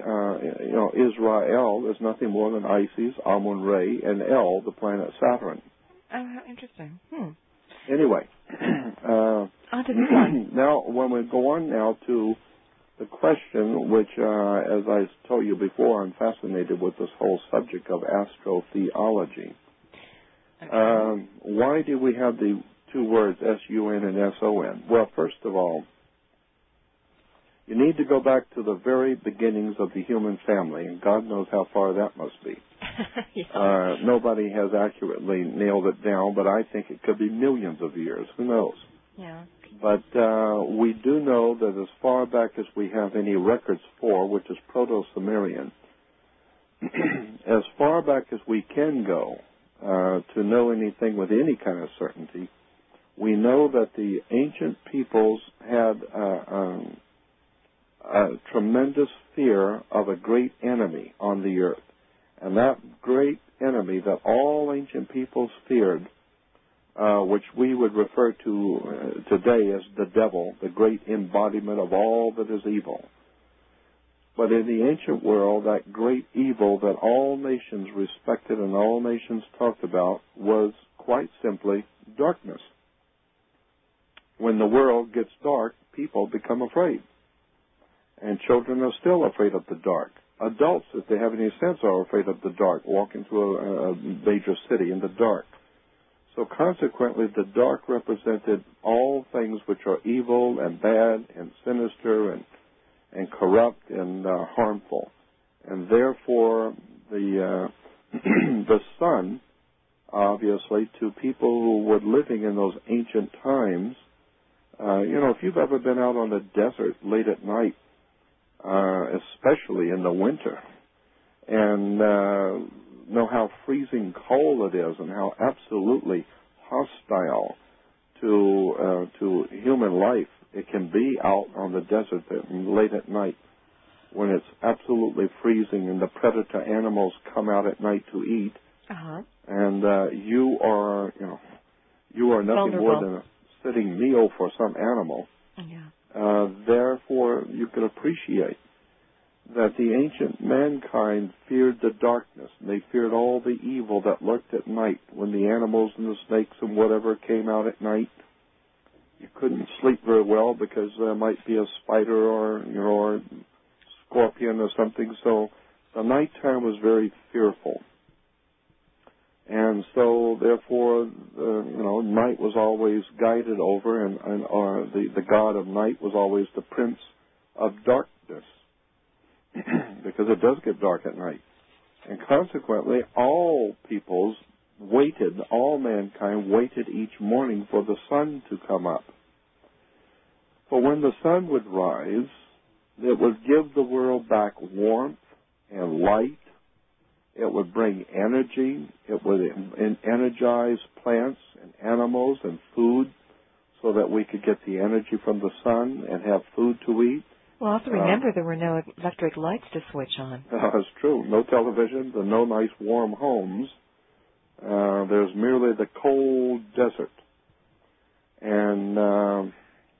Israel is nothing more than Isis, Amun-Ra, and El, the planet Saturn. Oh, how interesting. Anyway, on to this one. Now, when we go on now to the question, which, as I told you before, I'm fascinated with this whole subject of astrotheology. Okay. Why do we have the two words S-U-N and S-O-N? Well, first of all, you need to go back to the very beginnings of the human family, and God knows how far that must be. Nobody has accurately nailed it down, but I think it could be millions of years. Who knows? Yeah. But we do know that as far back as we have any records for, which is Proto-Sumerian, as far back as we can go to know anything with any kind of certainty, we know that the ancient peoples had a tremendous fear of a great enemy on the earth. And that great enemy that all ancient peoples feared which we would refer to today as the devil, the great embodiment of all that is evil. But in the ancient world, that great evil that all nations respected and all nations talked about was quite simply darkness. When the world gets dark, people become afraid. And children are still afraid of the dark. Adults, if they have any sense, are afraid of the dark, walk into a major city in the dark. So consequently, the dark represented all things which are evil and bad and sinister and corrupt and harmful. And therefore, the the sun, obviously, to people who were living in those ancient times, if you've ever been out on the desert late at night, especially in the winter, and know how freezing cold it is and how absolutely hostile to human life it can be out on the desert late at night when it's absolutely freezing and the predator animals come out at night to eat, and you are nothing more than a sitting meal for some animal. Yeah. Therefore, you can appreciate that the ancient mankind feared the darkness, and they feared all the evil that lurked at night when the animals and the snakes and whatever came out at night. You couldn't sleep very well because there might be a spider or a scorpion or something, so the nighttime was very fearful. And so, therefore, night was always guided over, and the god of night was always the prince of darkness, because it does get dark at night. And consequently, all mankind waited each morning for the sun to come up. For when the sun would rise, it would give the world back warmth and light. It would bring energy. It would energize plants and animals and food so that we could get the energy from the sun and have food to eat. Well, also remember there were no electric lights to switch on. That's true. No television and no nice warm homes. There's merely the cold desert. And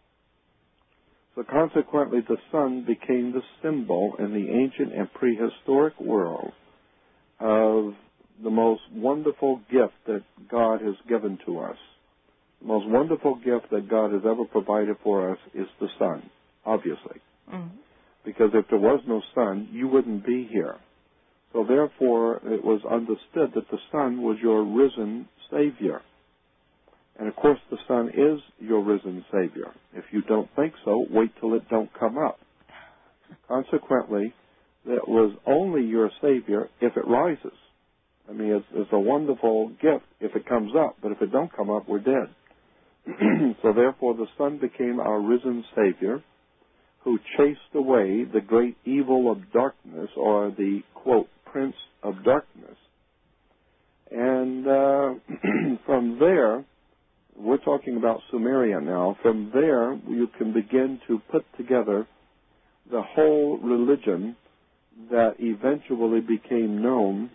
so consequently the sun became the symbol in the ancient and prehistoric world of the most wonderful gift that God has given to us. The most wonderful gift that God has ever provided for us is the sun, obviously. Mm-hmm. Because if there was no sun, you wouldn't be here. So therefore, it was understood that the sun was your risen Savior. And of course, the sun is your risen Savior. If you don't think so, wait till it don't come up. Consequently, it was only your Savior if it rises. I mean, it's a wonderful gift if it comes up, but if it don't come up, we're dead. So therefore, the sun became our risen Savior, who chased away the great evil of darkness, or the, quote, prince of darkness. And from there, we're talking about Sumeria now, from there you can begin to put together the whole religion that eventually became known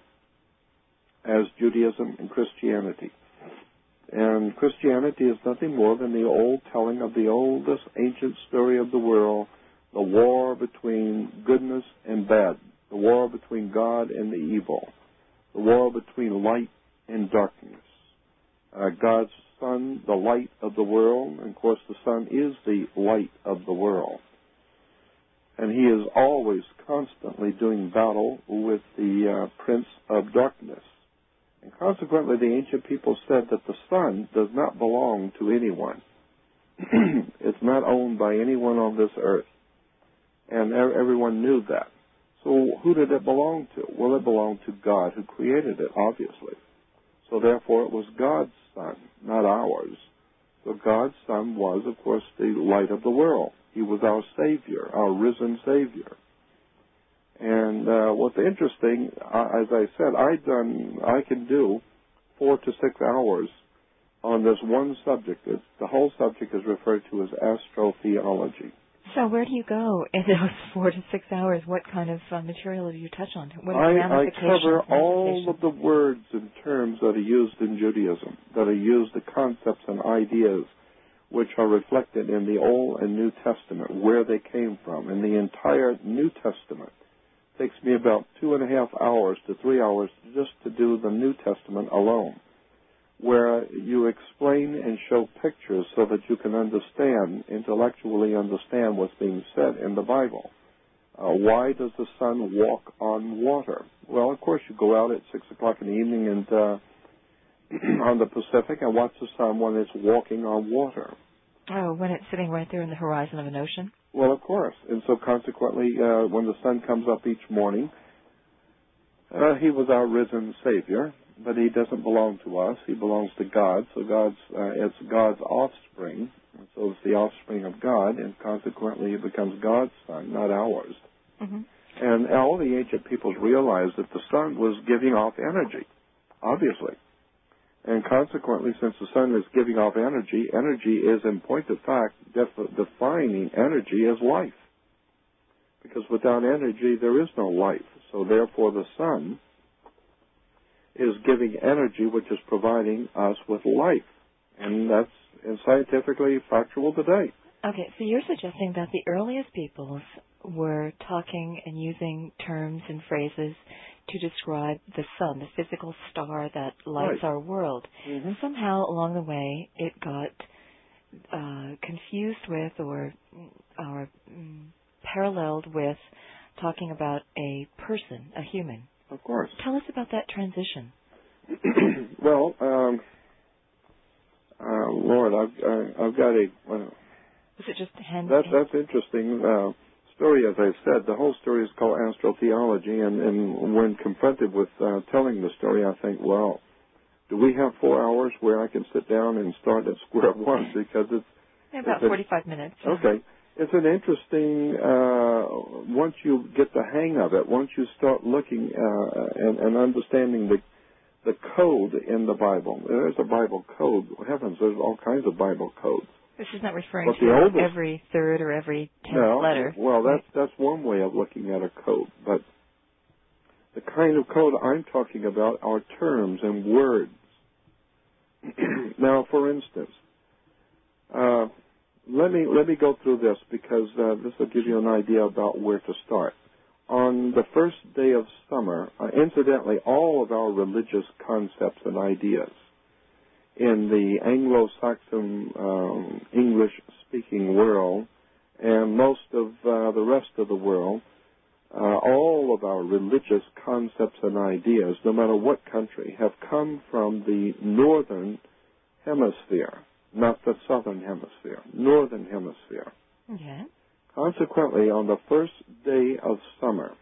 as Judaism and Christianity. And Christianity is nothing more than the old telling of the oldest ancient story of the world, the war between goodness and bad, the war between God and the evil, the war between light and darkness. God's Son, the light of the world, and of course the Son is the light of the world. And he is always constantly doing battle with the prince of darkness. And consequently, the ancient people said that the sun does not belong to anyone. It's not owned by anyone on this earth. And everyone knew that. So who did it belong to? Well, it belonged to God, who created it, obviously. So therefore, it was God's Son, not ours. So God's Son was, of course, the light of the world. He was our Savior, our risen Savior. And what's interesting, as I said, I can do 4 to 6 hours on this one subject. The whole subject is referred to as astrotheology. So where do you go in those 4 to 6 hours? What kind of material do you touch on? What I cover all of the words and terms that are used in Judaism, that are used, the concepts and ideas which are reflected in the Old and New Testament, where they came from. And the entire New Testament takes me about 2.5 hours to 3 hours just to do the New Testament alone, where you explain and show pictures so that you can intellectually understand what's being said in the Bible. Why does the sun walk on water? Well, of course, you go out at 6 o'clock in the evening and on the Pacific and watch the sun when it's walking on water. Oh, when it's sitting right there in the horizon of an ocean? Well, of course. And so consequently, when the sun comes up each morning, he was our risen Savior, but he doesn't belong to us. He belongs to God. So it's God's offspring. And so it's the offspring of God, and consequently it becomes God's son, not ours. Mm-hmm. And all the ancient peoples realized that the sun was giving off energy, obviously. And consequently, since the sun is giving off energy, energy is, in point of fact, defining energy as life. Because without energy, there is no life. So therefore, the sun is giving energy, which is providing us with life. And that's scientifically factual today. Okay, so you're suggesting that the earliest peoples were talking and using terms and phrases to describe the sun, the physical star that lights our world. Mm-hmm. Somehow along the way it got confused with or paralleled with talking about a person, a human. Of course. Tell us about that transition. Well, Lord, I've got a... Was it just That's interesting. Story, as I said, the whole story is called astrotheology, and when confronted with telling the story, I think, well, do we have 4 hours where I can sit down and start at square one? Because it's... About 45 minutes. Okay. It's an interesting, once you get the hang of it, once you start looking and understanding the code in the Bible. There's a Bible code. Heavens, there's all kinds of Bible codes. This is not referring to every third or every 10th letter. Well, that's one way of looking at a code. But the kind of code I'm talking about are terms and words. Now, for instance, let me go through this because this will give you an idea about where to start. On the first day of summer, incidentally, all of our religious concepts and ideas in the Anglo-Saxon English-speaking world and most of the rest of the world, all of our religious concepts and ideas, no matter what country, have come from the northern hemisphere, not the southern hemisphere, northern hemisphere. Okay. Consequently, on the first day of summer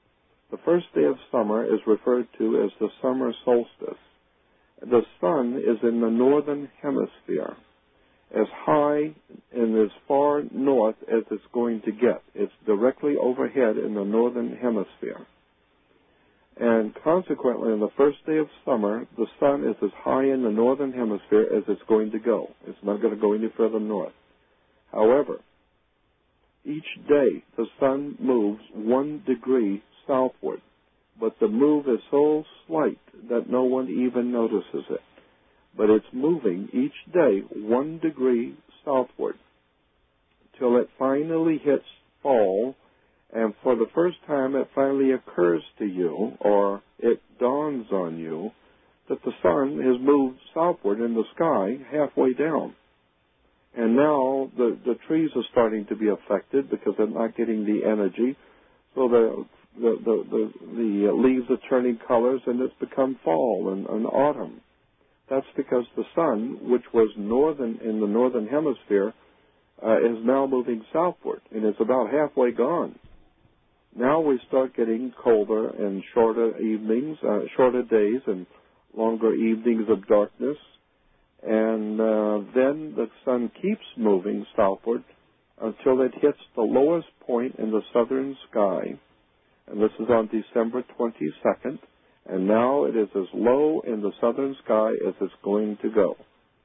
is referred to as the summer solstice. The sun is in the northern hemisphere, as high and as far north as it's going to get. It's directly overhead in the northern hemisphere. And consequently, on the first day of summer, the sun is as high in the northern hemisphere as it's going to go. It's not going to go any further north. However, each day the sun moves 1 degree southward, but the move is so slight that no one even notices it. But it's moving each day 1 degree southward till it finally hits fall, and for the first time it finally occurs to you, or it dawns on you, that the sun has moved southward in the sky halfway down. And now the trees are starting to be affected because they're not getting the energy, so the leaves are turning colors, and it's become fall and autumn. That's because the sun, which was in the northern hemisphere, is now moving southward, and it's about halfway gone. Now we start getting colder and shorter evenings, shorter days, and longer evenings of darkness. And then the sun keeps moving southward until it hits the lowest point in the southern sky. And this is on December 22nd. And now it is as low in the southern sky as it's going to go.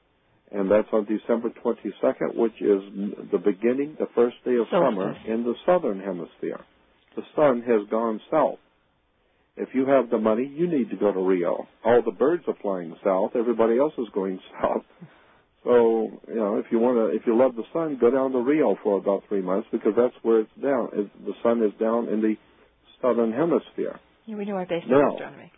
And that's on December 22nd, which is the beginning, the first day of summer in the southern hemisphere. The sun has gone south. If you have the money, you need to go to Rio. All the birds are flying south. Everybody else is going south. So, if you love the sun, go down to Rio for about 3 months, because that's where it's down. The sun is down in the southern hemisphere. Yeah, we know our basic astronomy.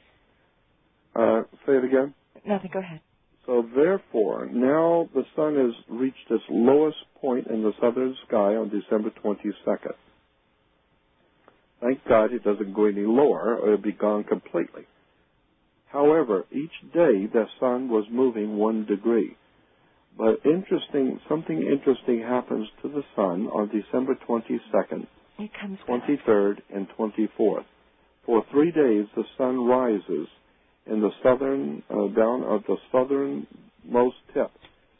Say it again? Nothing, go ahead. So therefore, now the sun has reached its lowest point in the southern sky on December 22nd. Thank God it doesn't go any lower, or it'll be gone completely. However, each day the sun was moving 1 degree. But something interesting happens to the sun on December 22nd, 23rd, and 24th. For 3 days, the sun rises in the southern, down at the southernmost tip,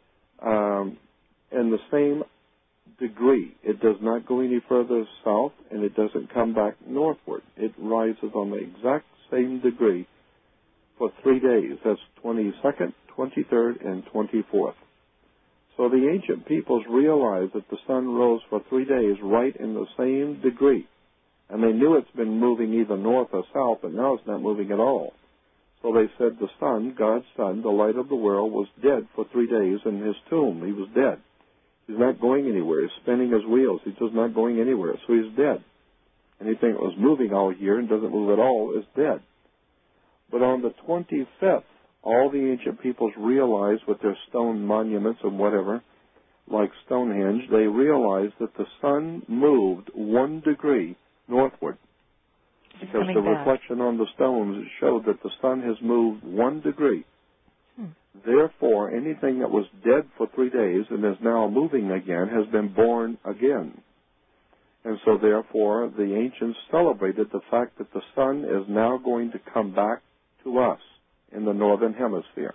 in the same degree. It does not go any further south, and it doesn't come back northward. It rises on the exact same degree for 3 days. That's 22nd, 23rd, and 24th. So the ancient peoples realized that the sun rose for 3 days right in the same degree. And they knew it's been moving either north or south, but now it's not moving at all. So they said the sun, God's son, the light of the world, was dead for 3 days in his tomb. He was dead. He's not going anywhere. He's spinning his wheels. He's just not going anywhere. So he's dead. Anything that was moving all year and doesn't move at all is dead. But on the 25th, all the ancient peoples realized with their stone monuments and whatever, like Stonehenge, they realized that the sun moved 1 degree northward. Because the reflection on the stones showed that the sun has moved 1 degree. Therefore, anything that was dead for 3 days and is now moving again has been born again. And so therefore, the ancients celebrated the fact that the sun is now going to come back to us in the northern hemisphere.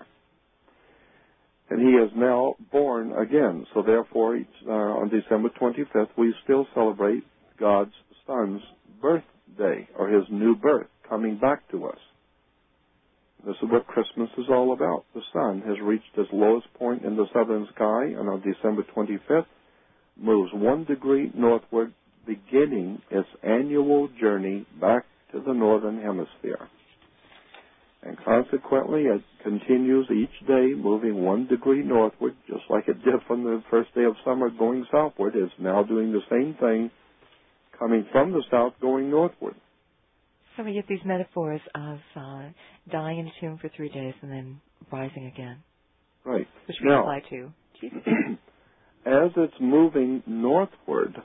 And he is now born again. So therefore, on December 25th, we still celebrate God's son's birthday, or his new birth, coming back to us. This is what Christmas is all about. The sun has reached its lowest point in the southern sky, and on December 25th, moves 1 degree northward, beginning its annual journey back to the northern hemisphere. And consequently, it continues each day, moving 1 degree northward, just like it did from the first day of summer going southward. It's now doing the same thing, coming from the south, going northward. So we get these metaphors of dying in a tomb for 3 days and then rising again. Right. Which we apply to Jesus. As it's moving northward,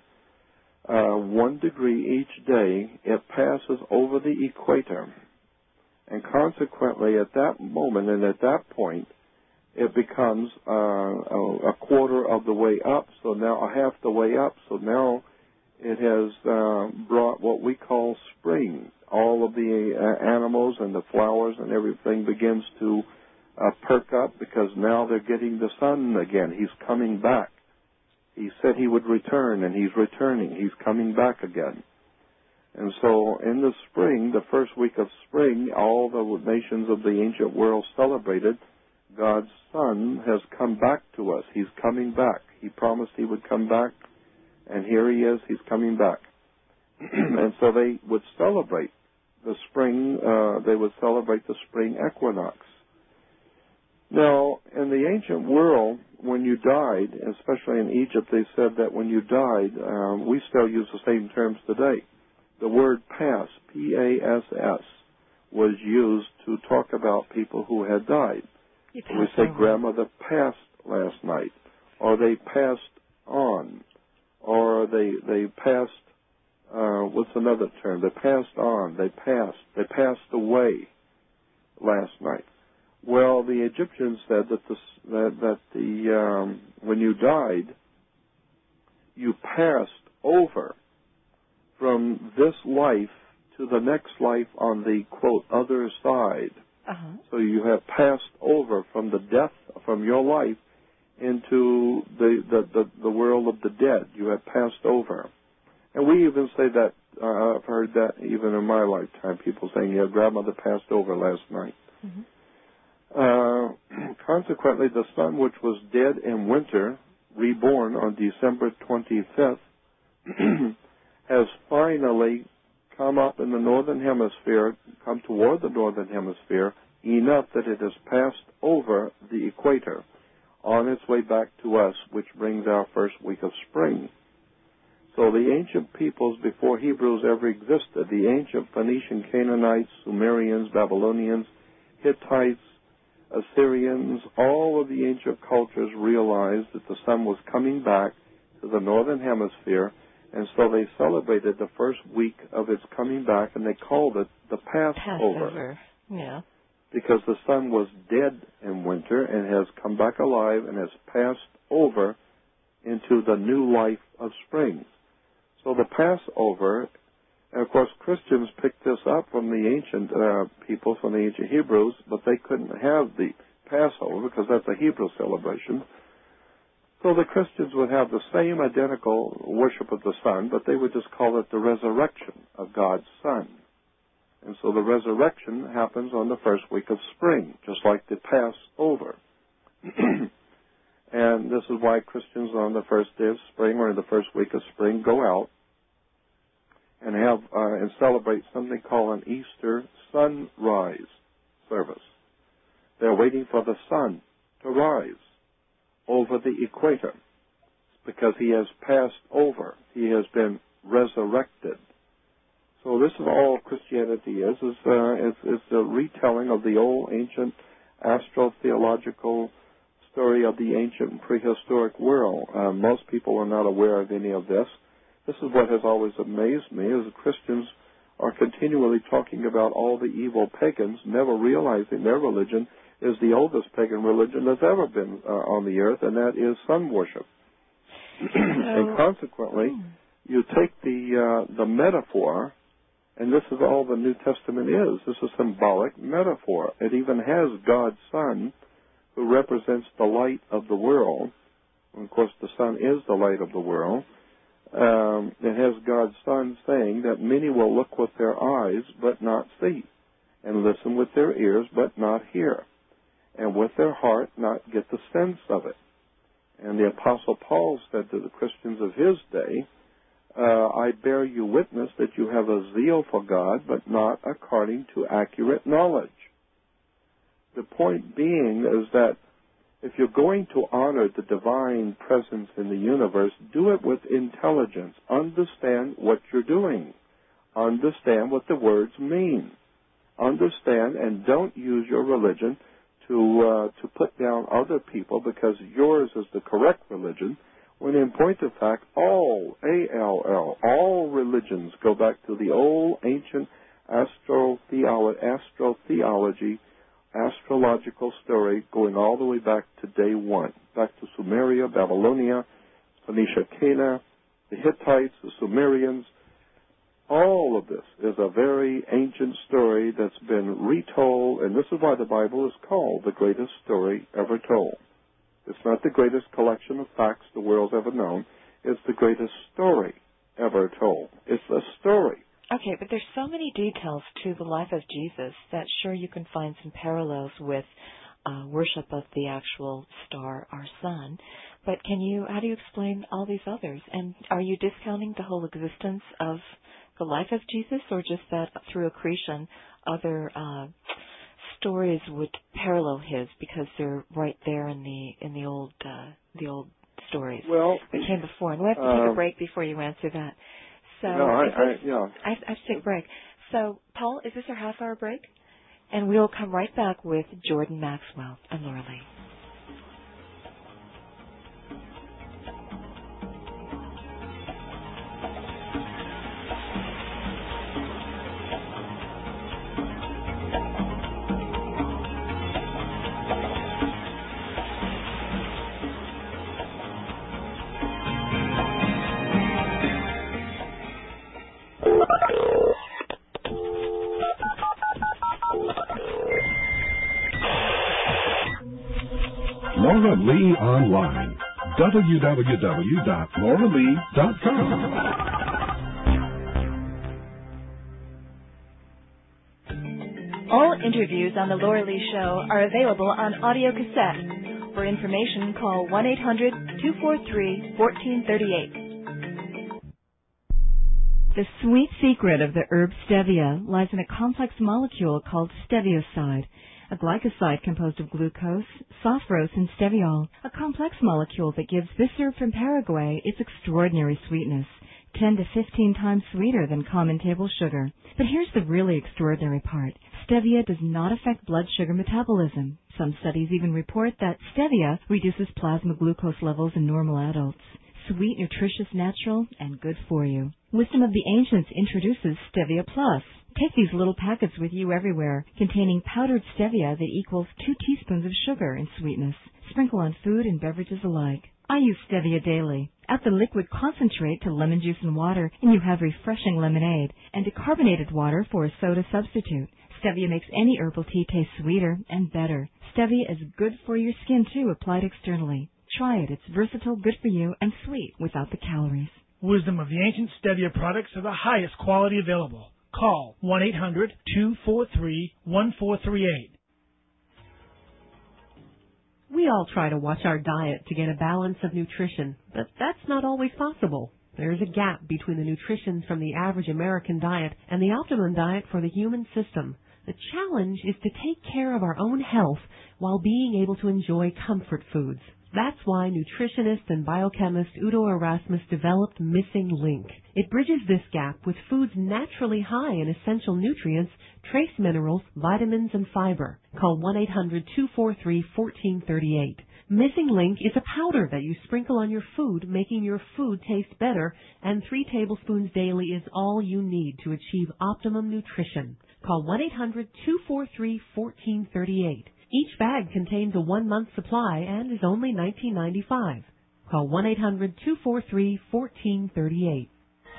1 degree each day, it passes over the equator. And consequently, at that moment and at that point, it becomes a quarter of the way up, so now half the way up. So now it has brought what we call spring. All of the animals and the flowers and everything begins to perk up, because now they're getting the sun again. He's coming back. He said he would return, and he's returning. He's coming back again. And so in the spring, the first week of spring, all the nations of the ancient world celebrated God's Son has come back to us. He's coming back. He promised he would come back, and here he is. He's coming back. And so they would celebrate the spring. They would celebrate the spring equinox. Now, in the ancient world, when you died, especially in Egypt, they said that when you died, we still use the same terms today. The word pass, P-A-S-S, was used to talk about people who had died. We say grandmother passed last night, or they passed on, or they passed, what's another term? They passed on, they passed away last night. Well, the Egyptians said that when you died, you passed over from this life to the next life on the, quote, other side. So you have passed over from the death, from your life, into the world of the dead. You have passed over. And we even say that, I've heard that even in my lifetime, people saying, yeah, grandmother passed over last night. consequently, the sun, which was dead in winter, reborn on December 25th, has finally come up in the northern hemisphere, come toward the northern hemisphere, enough that it has passed over the equator on its way back to us, which brings our first week of spring. So the ancient peoples before Hebrews ever existed, the ancient Phoenician, Canaanites, Sumerians, Babylonians, Hittites, Assyrians, all of the ancient cultures realized that the sun was coming back to the northern hemisphere, and so they celebrated the first week of its coming back, and they called it the Passover. Yeah. Because the sun was dead in winter and has come back alive and has passed over into the new life of spring. So the Passover, and of course Christians picked this up from the ancient people, from the ancient Hebrews, but they couldn't have the Passover because that's a Hebrew celebration. So the Christians would have the same identical worship of the sun, but they would just call it the resurrection of God's Son. And so the resurrection happens on the first week of spring, just like the Passover. And this is why Christians on the first day of spring or in the first week of spring go out and have and celebrate something called an Easter sunrise service. They're waiting for the sun to rise over the equator because he has passed over. He has been resurrected. So this is all Christianity is. It's a retelling of the old ancient astrotheological story of the ancient prehistoric world. Most people are not aware of any of this. This is what has always amazed me, is Christians are continually talking about all the evil pagans, never realizing their religion is the oldest pagan religion that's ever been on the earth, and that is sun worship. And consequently, you take the metaphor, and this is all the New Testament is. This is symbolic metaphor. It even has God's Son, who represents the light of the world. And of course, the sun is the light of the world. It has God's Son saying that many will look with their eyes but not see, and listen with their ears but not hear, and with their heart not get the sense of it. And the Apostle Paul said to the Christians of his day, I bear you witness that you have a zeal for God, but not according to accurate knowledge. The point being is that if you're going to honor the divine presence in the universe, do it with intelligence. Understand what you're doing. Understand what the words mean. Understand, and don't use your religion to put down other people because yours is the correct religion, when in point of fact, all religions go back to the old ancient astrotheology, astrological story, going all the way back to day one, back to Sumeria, Babylonia, Phoenicia, Cana, the Hittites, the Sumerians. All of this is a very ancient story that's been retold, and this is why the Bible is called the greatest story ever told. It's not the greatest collection of facts the world's ever known. It's the greatest story ever told. It's a story. Okay, but there's so many details to the life of Jesus that sure you can find some parallels with worship of the actual star, our sun. But how do you explain all these others? And are you discounting the whole existence of the life of Jesus, or just that through accretion other stories would parallel his because they're right there in the old stories that came before? And we have to take a break before you answer that. So I have to take a break. So, Paul, is this our half-hour break? And we'll come right back with Jordan Maxwell and Laura Lee. Laura Lee Online. www.lauralee.com. All interviews on The Laura Lee Show are available on audio cassette. For information, call 1-800-243-1438. The sweet secret of the herb stevia lies in a complex molecule called stevioside, a glycoside composed of glucose, sophrose, and steviol, a complex molecule that gives this herb from Paraguay its extraordinary sweetness, 10 to 15 times sweeter than common table sugar. But here's the really extraordinary part. Stevia does not affect blood sugar metabolism. Some studies even report that stevia reduces plasma glucose levels in normal adults. Sweet, nutritious, natural, and good for you. Wisdom of the Ancients introduces Stevia Plus. Take these little packets with you everywhere, containing powdered stevia that equals 2 teaspoons of sugar in sweetness. Sprinkle on food and beverages alike. I use stevia daily. Add the liquid concentrate to lemon juice and water, and you have refreshing lemonade, and decarbonated water for a soda substitute. Stevia makes any herbal tea taste sweeter and better. Stevia is good for your skin, too, applied externally. Try it. It's versatile, good for you, and sweet without the calories. Wisdom of the Ancient Stevia products are the highest quality available. Call 1-800-243-1438. We all try to watch our diet to get a balance of nutrition, but that's not always possible. There's a gap between the nutrition from the average American diet and the optimum diet for the human system. The challenge is to take care of our own health while being able to enjoy comfort foods. That's why nutritionist and biochemist Udo Erasmus developed Missing Link. It bridges this gap with foods naturally high in essential nutrients, trace minerals, vitamins, and fiber. Call 1-800-243-1438. Missing Link is a powder that you sprinkle on your food, making your food taste better, and 3 tablespoons daily is all you need to achieve optimum nutrition. Call 1-800-243-1438. Each bag contains a 1-month supply and is only $19.95. Call 1-800-243-1438.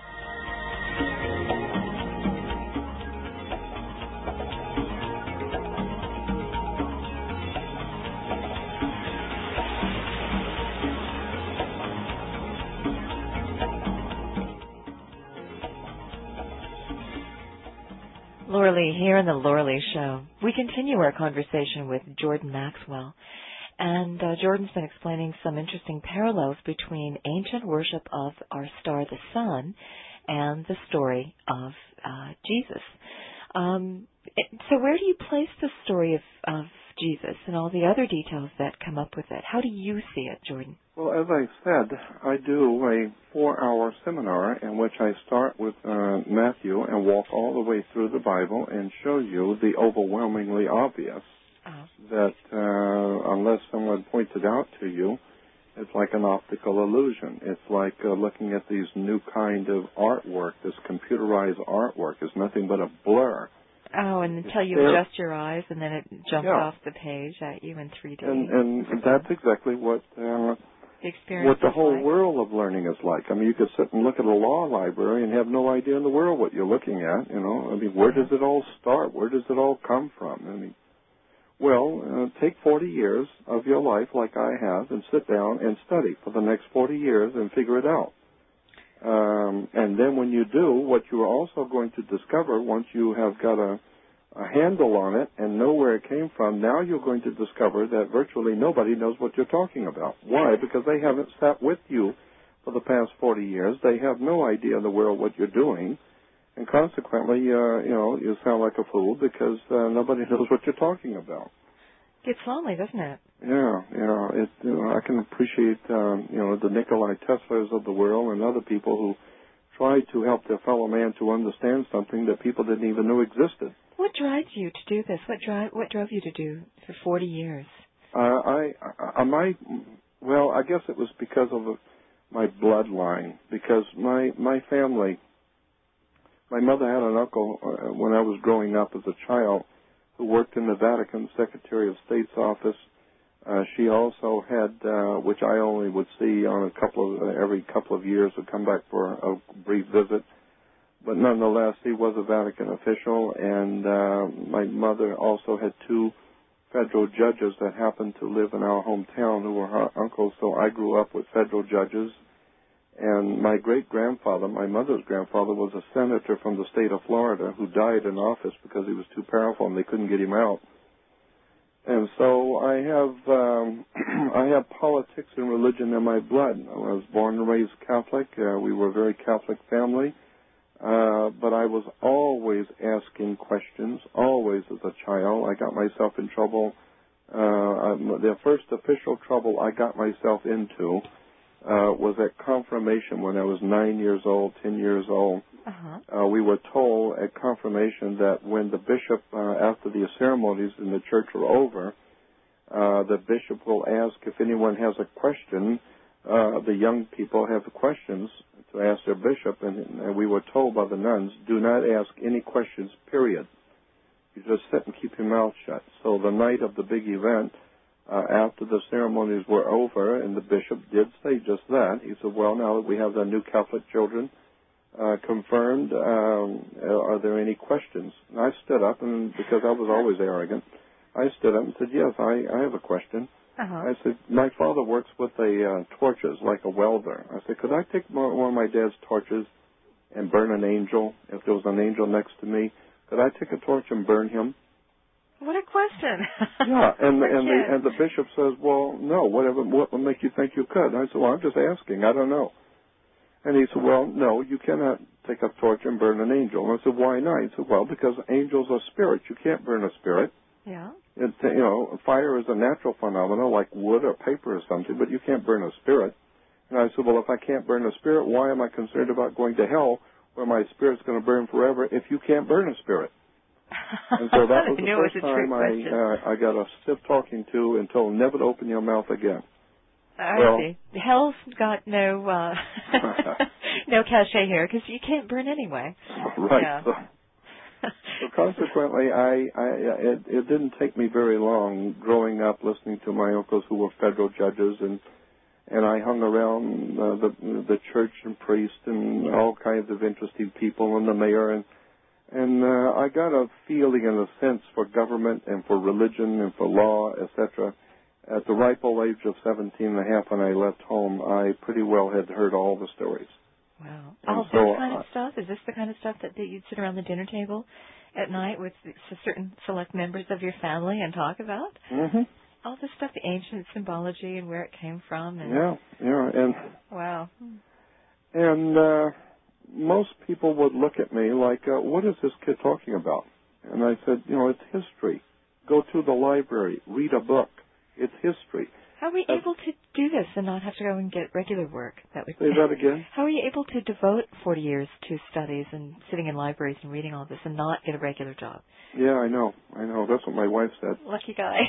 Laura Lee here on the Laura Lee Show. We continue our conversation with Jordan Maxwell. And Jordan's been explaining some interesting parallels between ancient worship of our star, the sun, and the story of Jesus. So where do you place the story of Jesus and all the other details that come up with it? How do you see it, Jordan? Well, as I said, I do a 4-hour seminar in which I start with Matthew and walk all the way through the Bible and show you the overwhelmingly obvious that unless someone points it out to you, it's like an optical illusion. It's like looking at these new kind of artwork, this computerized artwork is nothing but a blur. Oh, and until you adjust your eyes and then it jumps off the page at you in 3D. And that's exactly what the whole world of learning is like. I mean, you could sit and look at a law library and have no idea in the world what you're looking at, you know. I mean, where does it all start? Where does it all come from? I mean, well, take 40 years of your life like I have and sit down and study for the next 40 years and figure it out. And then when you do, what you are also going to discover once you have got a handle on it and know where it came from, now you're going to discover that virtually nobody knows what you're talking about. Why? Because they haven't sat with you for the past 40 years. They have no idea in the world what you're doing. And consequently, you sound like a fool because nobody knows what you're talking about. Gets lonely, doesn't it? Yeah, I can appreciate, the Nikola Teslas of the world and other people who try to help their fellow man to understand something that people didn't even know existed. What drives you to do this? What drove you to do for 40 years? I guess it was because of my bloodline. Because my family, my mother had an uncle when I was growing up as a child who worked in the Vatican Secretary of State's office. She also had, which I only would see on every couple of years, would come back for a brief visit. But nonetheless, he was a Vatican official, and my mother also had 2 federal judges that happened to live in our hometown who were her uncles. So I grew up with federal judges, And my great-grandfather, my mother's grandfather, was a senator from the state of Florida who died in office because he was too powerful and they couldn't get him out. And so I have politics and religion in my blood. I was born and raised Catholic. We were a very Catholic family. But I was always asking questions, always as a child. I got myself in trouble. The first official trouble I got myself into was at confirmation when I was 9 years old, 10 years old. We were told at confirmation that when the bishop, after the ceremonies in the church were over, the bishop will ask if anyone has a question. The young people have questions to ask their bishop, and we were told by the nuns, do not ask any questions, period. You just sit and keep your mouth shut. So the night of the big event, after the ceremonies were over, and the bishop did say just that, he said, well, now that we have the new Catholic children confirmed, are there any questions? And I stood up, and because I was always arrogant, I stood up and said, yes, I have a question. I said, my father works with torches, like a welder. I said, could I take one of my dad's torches and burn an angel? If there was an angel next to me, could I take a torch and burn him? What a question. Yeah, and the bishop says, well, no, what would make you think you could? I said, well, I'm just asking. I don't know. And he said, well, no, you cannot take a torch and burn an angel. And I said, why not? He said, well, because angels are spirits. You can't burn a spirit. Yeah. Fire is a natural phenomenon like wood or paper or something, but you can't burn a spirit. And I said, well, if I can't burn a spirit, why am I concerned about going to hell where my spirit's going to burn forever if you can't burn a spirit? And so that was the first time I got a stiff talking to and told, never to open your mouth again. I see. Hell's got no no cachet here because you can't burn anyway. Right. Yeah. So consequently, it didn't take me very long growing up listening to my uncles who were federal judges, and I hung around the church and priest and all kinds of interesting people and the mayor, and I got a feeling and a sense for government and for religion and for law, etc. At the ripe old age of 17 and a half when I left home, I pretty well had heard all the stories. Wow. All this kind of stuff? Is this the kind of stuff that you'd sit around the dinner table at night with certain select members of your family and talk about? Mm-hmm. All this stuff, the ancient symbology and where it came from. And and wow. And most people would look at me like, what is this kid talking about? And I said, it's history. Go to the library, read a book. It's history. How are we able to do this and not have to go and get regular work? Say that again? How are you able to devote 40 years to studies and sitting in libraries and reading all this and not get a regular job? Yeah, I know. That's what my wife said. Lucky guy.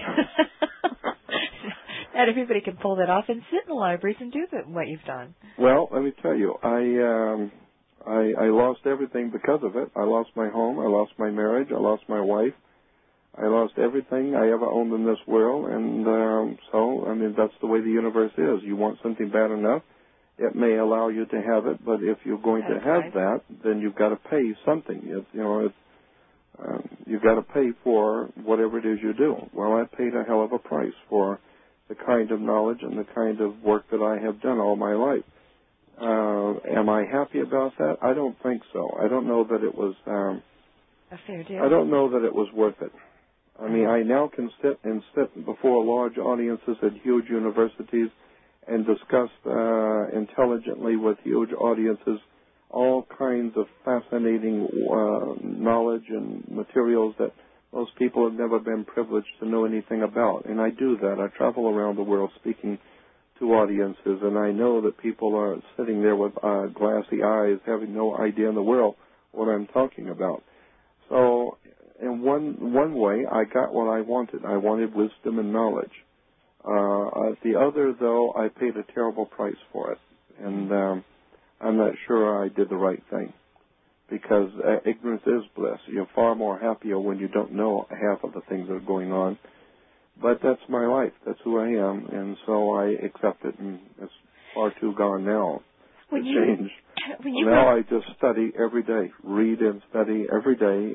Not everybody can pull that off and sit in the libraries and do what you've done. Well, let me tell you, I lost everything because of it. I lost my home. I lost my marriage. I lost my wife. I lost everything I ever owned in this world, and that's the way the universe is. You want something bad enough, it may allow you to have it, but if you're going to have that, then you've got to pay something. You've got to pay for whatever it is you do. Well, I paid a hell of a price for the kind of knowledge and the kind of work that I have done all my life. Am I happy about that? I don't think so. I don't know that it was a fair deal. I don't know that it was worth it. I mean, I now can sit before large audiences at huge universities and discuss intelligently with huge audiences all kinds of fascinating knowledge and materials that most people have never been privileged to know anything about. And I do that. I travel around the world speaking to audiences, and I know that people are sitting there with glassy eyes, having no idea in the world what I'm talking about. So in one way, I got what I wanted. I wanted wisdom and knowledge. The other, though, I paid a terrible price for it. And I'm not sure I did the right thing. Because ignorance is bliss. You're far more happier when you don't know half of the things that are going on. But that's my life. That's who I am. And so I accept it, and it's far too gone now to change. Now I just study every day, read and study every day,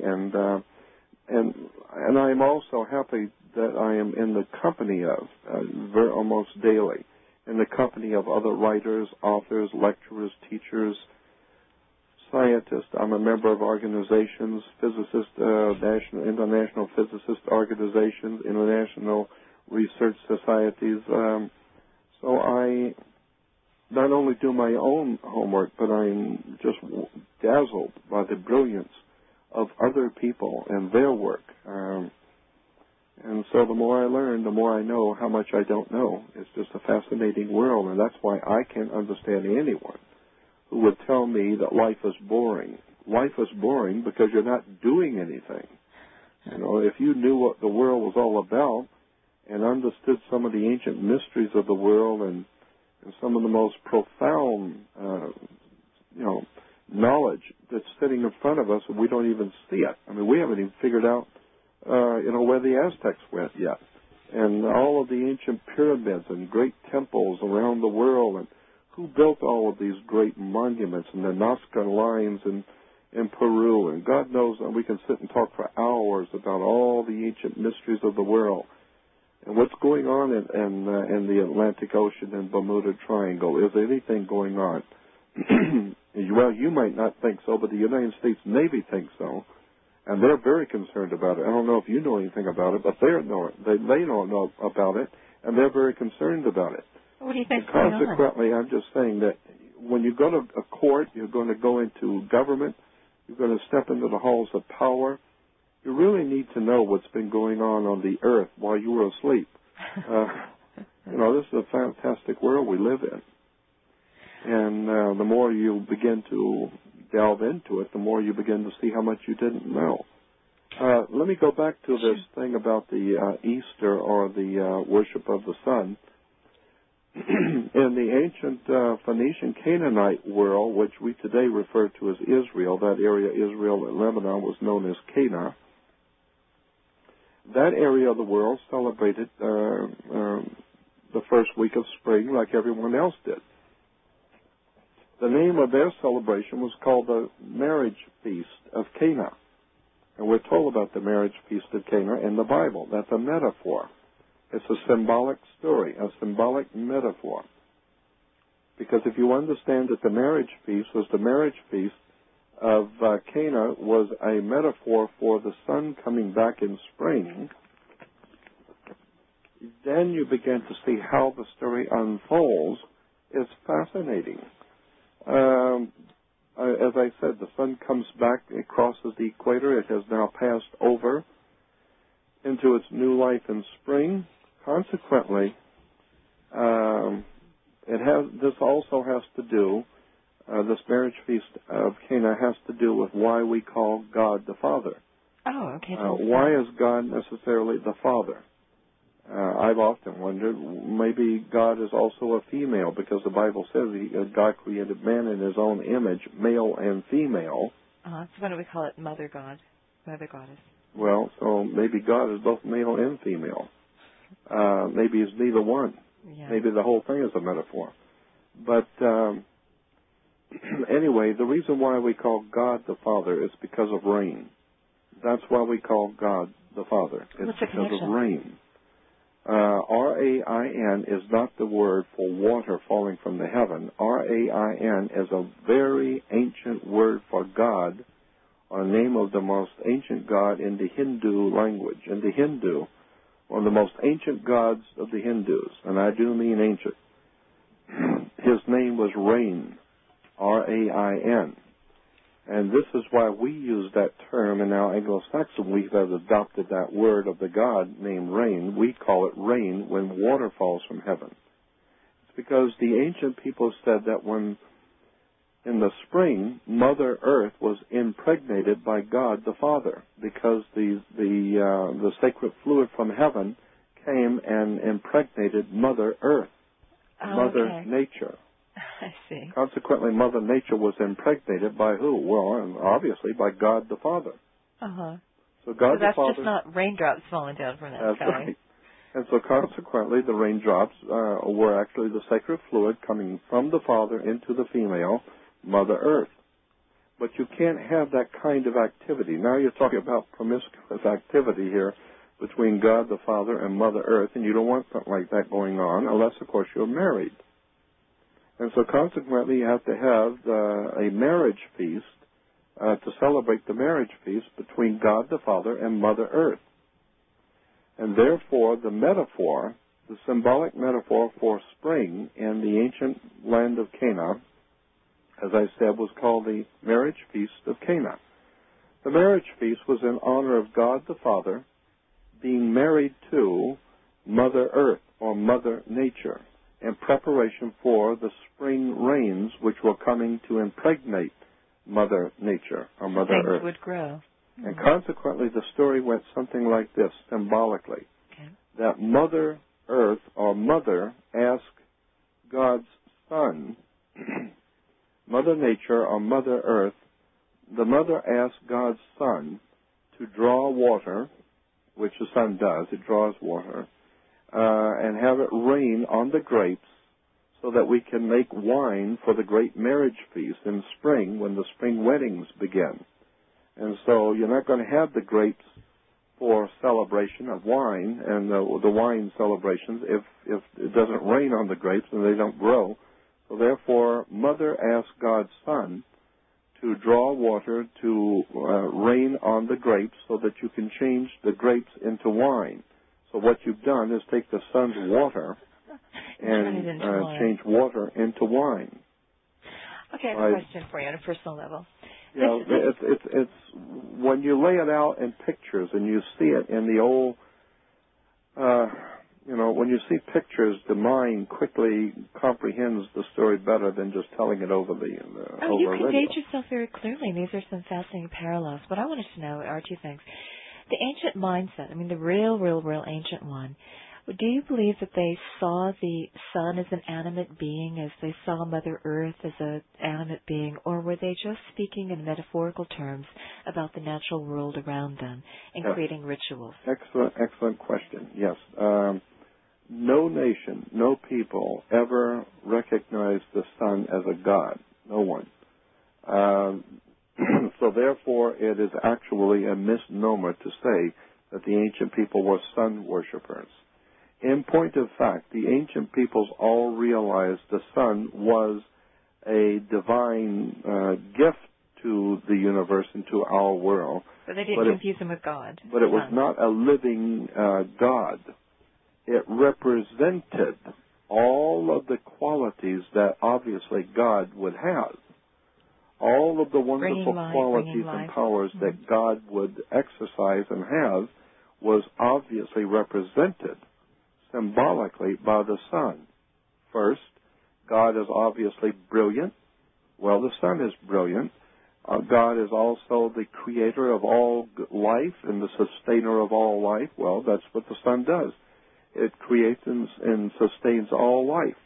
and I am also happy that I am in the company of almost daily in the company of other writers, authors, lecturers, teachers, scientists. I'm a member of organizations, physicists, international physicist organizations, international research societies. So I not only do my own homework, but I'm just dazzled by the brilliance of other people and their work. And so the more I learn, the more I know how much I don't know. It's just a fascinating world, and that's why I can't understand anyone who would tell me that life is boring. Life is boring because you're not doing anything. You know, if you knew what the world was all about and understood some of the ancient mysteries of the world and some of the most profound, knowledge that's sitting in front of us, and we don't even see it. I mean, we haven't even figured out, where the Aztecs went yet, and all of the ancient pyramids and great temples around the world, and who built all of these great monuments and the Nazca lines in Peru, and God knows, and we can sit and talk for hours about all the ancient mysteries of the world. And what's going on in the Atlantic Ocean and Bermuda Triangle? Is anything going on? Well, you might not think so, but the United States Navy thinks so, and they're very concerned about it. I don't know if you know anything about it, but they don't know about it, and they're very concerned about it. What do you think is going on? Consequently, I'm just saying that when you go to a court, you're going to go into government, you're going to step into the halls of power, you really need to know what's been going on the earth while you were asleep. This is a fantastic world we live in. And the more you begin to delve into it, the more you begin to see how much you didn't know. Let me go back to this thing about the Easter or the worship of the sun. In the ancient Phoenician Canaanite world, which we today refer to as Israel, that area, Israel and Lebanon, was known as Cana. That area of the world celebrated the first week of spring like everyone else did. The name of their celebration was called the Marriage Feast of Cana. And we're told about the Marriage Feast of Cana in the Bible. That's a metaphor. It's a symbolic story, a symbolic metaphor. Because if you understand that the marriage feast was the marriage feast of Cana was a metaphor for the sun coming back in spring, then you begin to see how the story unfolds. It's fascinating. As I said, the sun comes back, it crosses the equator, it has now passed over into its new life in spring. Consequently, this also has to do, this marriage feast of Cana has to do with why we call God the Father. Oh, okay. Why is God necessarily the Father? I've often wondered, maybe God is also a female, because the Bible says God created man in his own image, male and female. So why don't we call it Mother God, Mother Goddess? Well, so maybe God is both male and female. Maybe it's neither one. Yeah. Maybe the whole thing is a metaphor. But anyway, the reason why we call God the Father is because of rain. That's why we call God the Father. It's because of rain. R-A-I-N is not the word for water falling from the heaven. R-A-I-N is a very ancient word for God, or name of the most ancient god in the Hindu language. In the Hindu, one of the most ancient gods of the Hindus, and I do mean ancient, his name was Rain, R-A-I-N. And this is why we use that term in our Anglo-Saxon. We have adopted that word of the god named rain. We call it rain when water falls from heaven. It's because the ancient people said that when in the spring, Mother Earth was impregnated by God the Father, because the sacred fluid from heaven came and impregnated Mother Earth, Mother Nature. I see. Consequently, Mother Nature was impregnated by who? Well, obviously by God the Father. Uh-huh. So God the Father. That's just not raindrops falling down from the sky. Right. And so consequently, the raindrops were actually the sacred fluid coming from the Father into the female, Mother Earth. But you can't have that kind of activity. Now you're talking about promiscuous activity here. between God the Father and Mother Earth, and you don't want something like that going on unless, of course, you're married. And so consequently, you have to have a marriage feast to celebrate the marriage feast between God the Father and Mother Earth. And therefore, the metaphor, the symbolic metaphor for spring in the ancient land of Cana, as I said, was called the marriage feast of Cana. The marriage feast was in honor of God the Father being married to Mother Earth or Mother Nature in preparation for the spring rains which were coming to impregnate Mother Nature or Mother Earth. Things would grow. And consequently, the story went something like this, symbolically, that Mother Earth or Mother asked God's Son, Mother Nature or Mother Earth, the Mother asked God's Son to draw water, which the sun does, it draws water, and have it rain on the grapes so that we can make wine for the great marriage feast in spring when the spring weddings begin. And so you're not going to have the grapes for celebration of wine and the wine celebrations if it doesn't rain on the grapes and they don't grow. So therefore, Mother asked God's Son to draw water to rain on the grapes so that you can change the grapes into wine. So what you've done is take the Son's water and change water into wine. Okay, I have a question for you on a personal level. You know, it's when you lay it out in pictures and you see it in the old, when you see pictures, the mind quickly comprehends the story better than just telling it over the over you radio. conveyed yourself very clearly, and these are some fascinating parallels. What I wanted to know are two things. The ancient mindset, I mean the real ancient one, do you believe that they saw the sun as an animate being, as they saw Mother Earth as an animate being, or were they just speaking in metaphorical terms about the natural world around them and creating rituals? Excellent question. Yes. No nation, no people ever recognized the sun as a god. No one. So therefore, it is actually a misnomer to say that the ancient people were sun worshippers. In point of fact, the ancient peoples all realized the sun was a divine gift to the universe and to our world. But they didn't confuse him with God. But it was not a living God. It represented all of the qualities that obviously God would have. All of the wonderful qualities and powers that God would exercise and have was obviously represented symbolically by the sun. First, God is obviously brilliant. Well, the sun is brilliant. God is also the creator of all life and the sustainer of all life. Well, that's what the sun does. It creates and sustains all life.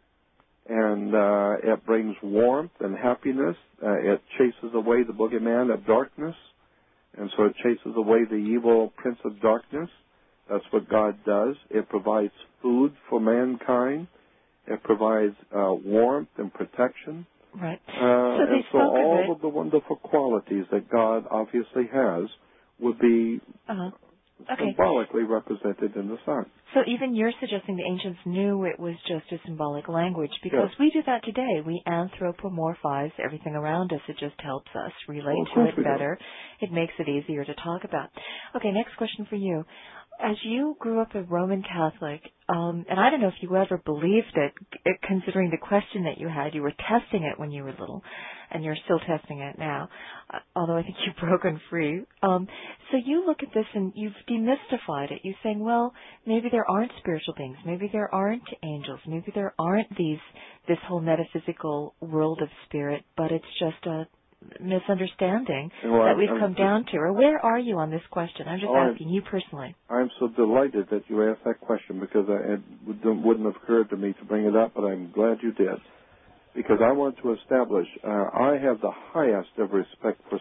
And it brings warmth and happiness. It chases away the boogeyman of darkness. And so it chases away the evil prince of darkness. That's what God does. It provides food for mankind. It provides warmth and protection. Right. So all of the wonderful qualities that God obviously has would be symbolically represented in the sun. So even you're suggesting the ancients knew it was just a symbolic language, because we do that today. We anthropomorphize everything around us. It just helps us relate to it better. It makes it easier to talk about. Okay, next question for you. As you grew up a Roman Catholic, and I don't know if you ever believed it, considering the question that you had, you were testing it when you were little, and you're still testing it now, although I think you've broken free. So you look at this and you've demystified it. You're saying, well, maybe there aren't spiritual beings, maybe there aren't angels, maybe there aren't this whole metaphysical world of spirit, but it's just a misunderstanding that we've come down to. Or where are you on this question? I'm just asking you personally. I'm so delighted that you asked that question, because it wouldn't have occurred to me to bring it up, but I'm glad you did. Because I want to establish, I have the highest of respect for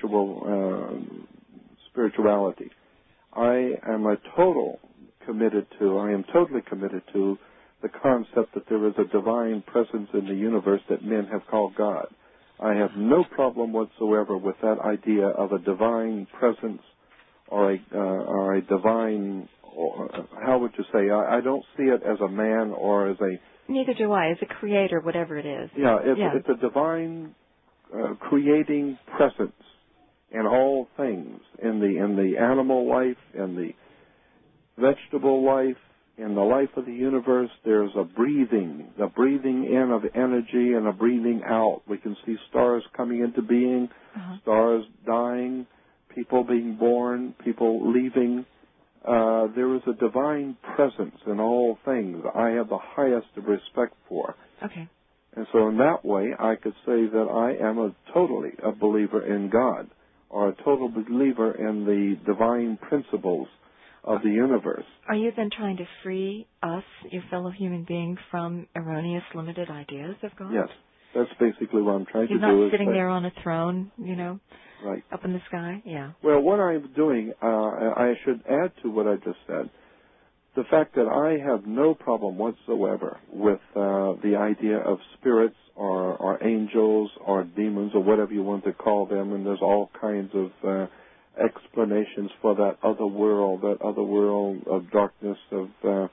spirituality. I am totally committed to the concept that there is a divine presence in the universe that men have called God. I have no problem whatsoever with that idea of a divine presence or a divine, or, how would you say? I don't see it as a man or as a... Neither do I, as a creator, whatever it is. Yeah, it's a divine creating presence in all things, in the animal life, in the vegetable life, in the life of the universe. There's a breathing, the breathing in of energy and a breathing out. We can see stars coming into being, stars dying, people being born, people leaving. There is a divine presence in all things I have the highest of respect for. Okay. And so in that way, I could say that I am totally a believer in God, or a total believer in the divine principles of the universe. Are you then trying to free us, your fellow human beings, from erroneous, limited ideas of God? Yes. That's basically what I'm trying to do. You're not sitting there on a throne, right up in the sky? Yeah. Well, what I'm doing, I should add to what I just said, the fact that I have no problem whatsoever with the idea of spirits or angels or demons or whatever you want to call them, and there's all kinds of explanations for that other world of darkness, of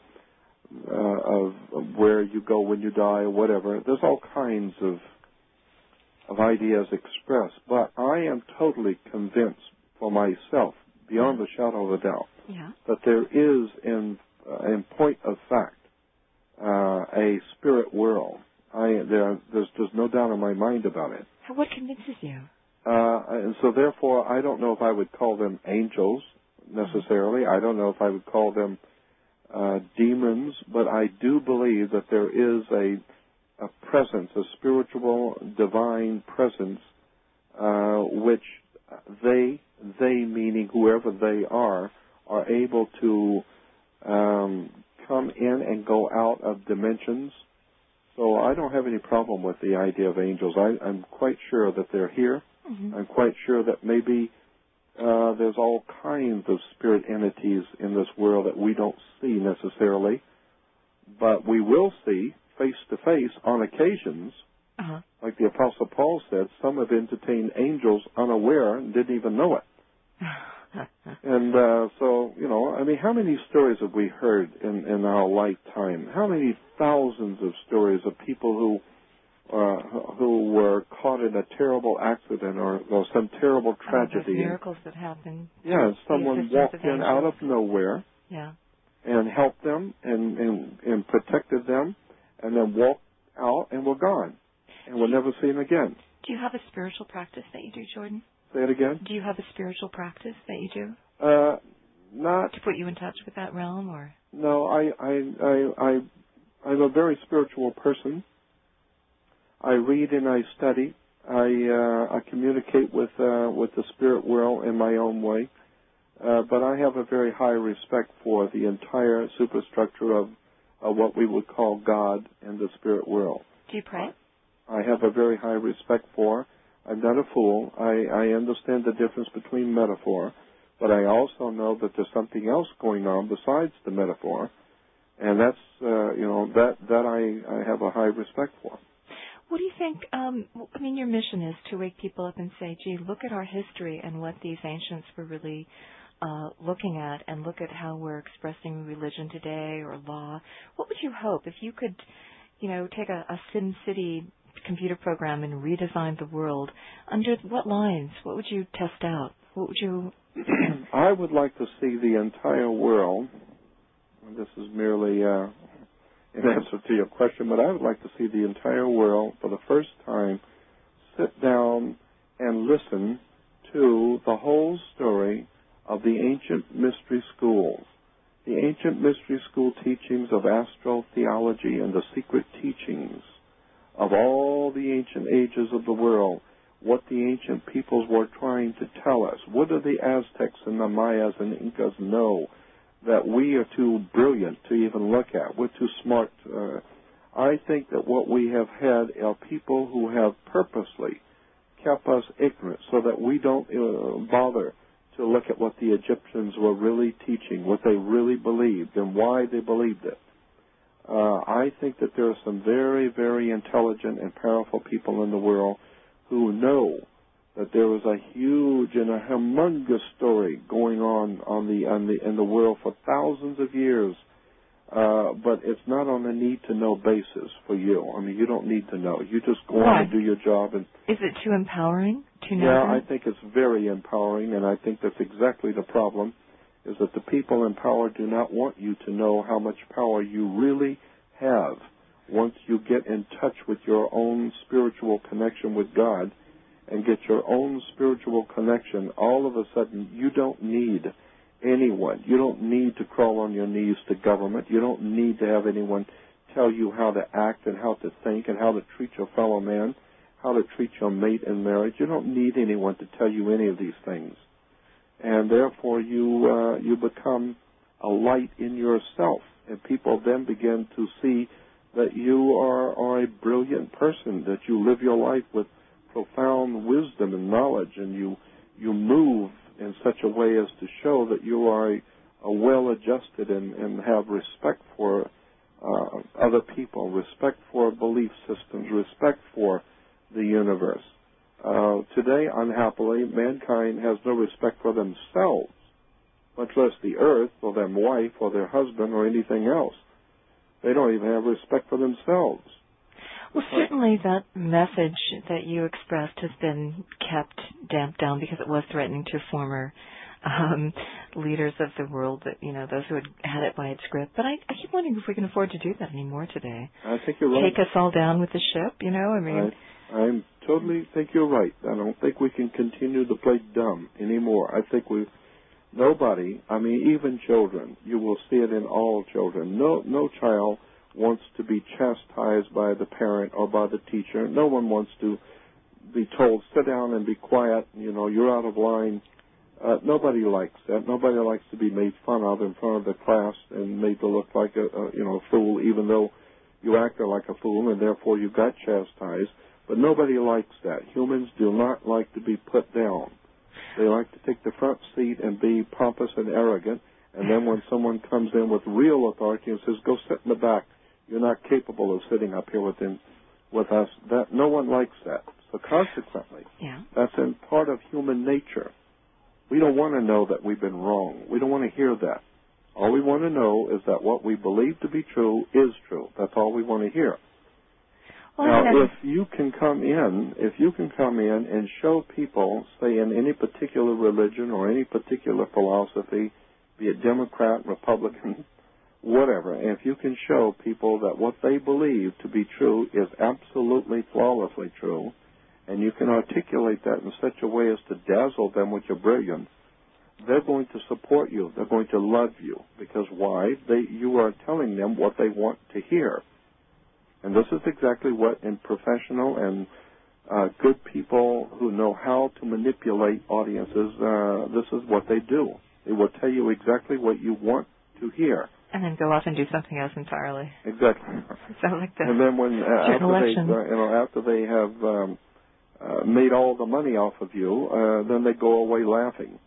where you go when you die or whatever. There's all kinds of ideas expressed, but I am totally convinced for myself, beyond a shadow of a doubt, that there is, in point of fact, a spirit world. There's no doubt in my mind about it. What convinces you? And so therefore, I don't know if I would call them angels necessarily. I don't know if I would call them demons, but I do believe that there is a presence, a spiritual, divine presence, which they meaning whoever they are able to come in and go out of dimensions. So I don't have any problem with the idea of angels. I'm quite sure that they're here. I'm quite sure that maybe there's all kinds of spirit entities in this world that we don't see necessarily, but we will see face to face on occasions. Like the Apostle Paul said, some have entertained angels unaware and didn't even know it. And so, I mean, how many stories have we heard in our lifetime? How many thousands of stories of people who were caught in a terrible accident or some terrible tragedy? Miracles that happen. Yeah, someone walked in out of nowhere. Yeah. And helped them and protected them, and then walked out and were gone, and were never seen again. Do you have a spiritual practice that you do, Jordan? Say it again? Do you have a spiritual practice that you do? Not to put you in touch with that realm, or? No, I'm a very spiritual person. I read and I study. I communicate with the spirit world in my own way. But I have a very high respect for the entire superstructure of what we would call God and the spirit world. Do you pray? I have a very high respect for. I'm not a fool. I understand the difference between metaphor, but I also know that there's something else going on besides the metaphor, and that's that I have a high respect for. What do you think? I mean, your mission is to wake people up and say, "Gee, look at our history and what these ancients were really looking at, and look at how we're expressing religion today or law." What would you hope if you could, take a SimCity computer program and redesign the world? Under what lines? What would you test out? What would you? I would like to see the entire world. And this is merely an answer to your question, but I would like to see the entire world for the first time sit down and listen to the whole story of the ancient mystery schools, the ancient mystery school teachings of astral theology and the secret teachings of all the ancient ages of the world, what the ancient peoples were trying to tell us. What do the Aztecs and the Mayas and Incas know that we are too brilliant to even look at? We're too smart. I think that what we have had are people who have purposely kept us ignorant so that we don't bother to look at what the Egyptians were really teaching, what they really believed, and why they believed it. I think that there are some very, very intelligent and powerful people in the world who know that there was a huge and a humongous story going on in the world for thousands of years. But it's not on a need-to-know basis for you. I mean, you don't need to know. You just go on and do your job. And is it too empowering to know? Yeah, that? I think it's very empowering, and I think that's exactly the problem, is that the people in power do not want you to know how much power you really have. Once you get in touch with your own spiritual connection with God and get your own spiritual connection, all of a sudden you don't need anyone. You don't need to crawl on your knees to government. You don't need to have anyone tell you how to act and how to think and how to treat your fellow man, how to treat your mate in marriage. You don't need anyone to tell you any of these things. And therefore you become a light in yourself. And people then begin to see that you are a brilliant person, that you live your life with profound wisdom and knowledge, and you move in such a way as to show that you are a well-adjusted and have respect for other people, respect for belief systems, respect for the universe. Today, unhappily, mankind has no respect for themselves, much less the earth or their wife or their husband or anything else. They don't even have respect for themselves. Well, certainly that message that you expressed has been kept damped down because it was threatening to former leaders of the world, that those who had it by its grip. But I keep wondering if we can afford to do that anymore today. I think you're right. Take us all down with the ship, I totally think you're right. I don't think we can continue to play dumb anymore. I think nobody, even children, you will see it in all children. No child wants to be chastised by the parent or by the teacher. No one wants to be told, sit down and be quiet, you're out of line. Nobody likes that. Nobody likes to be made fun of in front of the class and made to look like a fool, even though you acted like a fool and therefore you got chastised. But nobody likes that. Humans do not like to be put down. They like to take the front seat and be pompous and arrogant, and then when someone comes in with real authority and says, go sit in the back, you're not capable of sitting up here with us, that no one likes that. So consequently, that's in part of human nature. We don't want to know that we've been wrong. We don't want to hear that. All we want to know is that what we believe to be true is true. That's all we want to hear. Now, if you can come in and show people, say in any particular religion or any particular philosophy, be it Democrat, Republican, whatever, and if you can show people that what they believe to be true is absolutely flawlessly true, and you can articulate that in such a way as to dazzle them with your brilliance, they're going to support you. They're going to love you. Because why? You are telling them what they want to hear. And this is exactly what, in professional and good people who know how to manipulate audiences, this is what they do. They will tell you exactly what you want to hear. And then go off and do something else entirely. Exactly. Sounds like that. And then after they have made all the money off of you, then they go away laughing.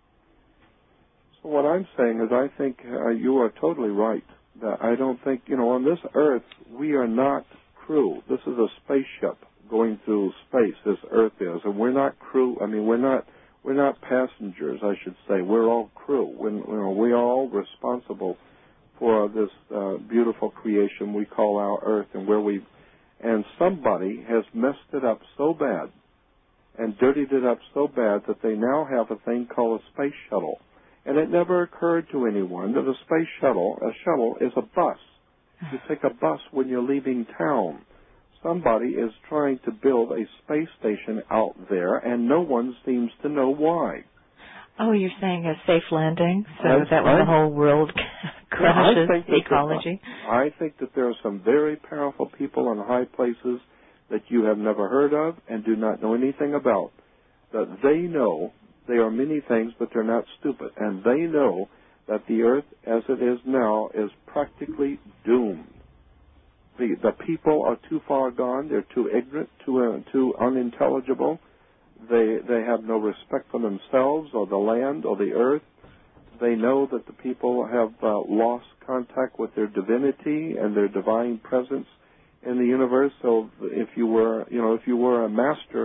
So what I'm saying is I think you are totally right. I don't think, on this earth, we are not crew. This is a spaceship going through space, this earth is. And we're not crew. We're not passengers, I should say. We're all crew. We are all responsible for this beautiful creation we call our earth, and somebody has messed it up so bad and dirtied it up so bad that they now have a thing called a space shuttle. And it never occurred to anyone that a shuttle is a bus. You take a bus when you're leaving town. Somebody is trying to build a space station out there, and no one seems to know why. Oh, you're saying a safe landing, so that when the whole world crashes, ecology? I think that there are some very powerful people in high places that you have never heard of and do not know anything about, that they know. They are many things, but they're not stupid. And they know that the earth, as it is now, is practically doomed. The people are too far gone. They're too ignorant, too unintelligible. They have no respect for themselves or the land or the earth. They know that the people have lost contact with their divinity and their divine presence in the universe. So if you were a master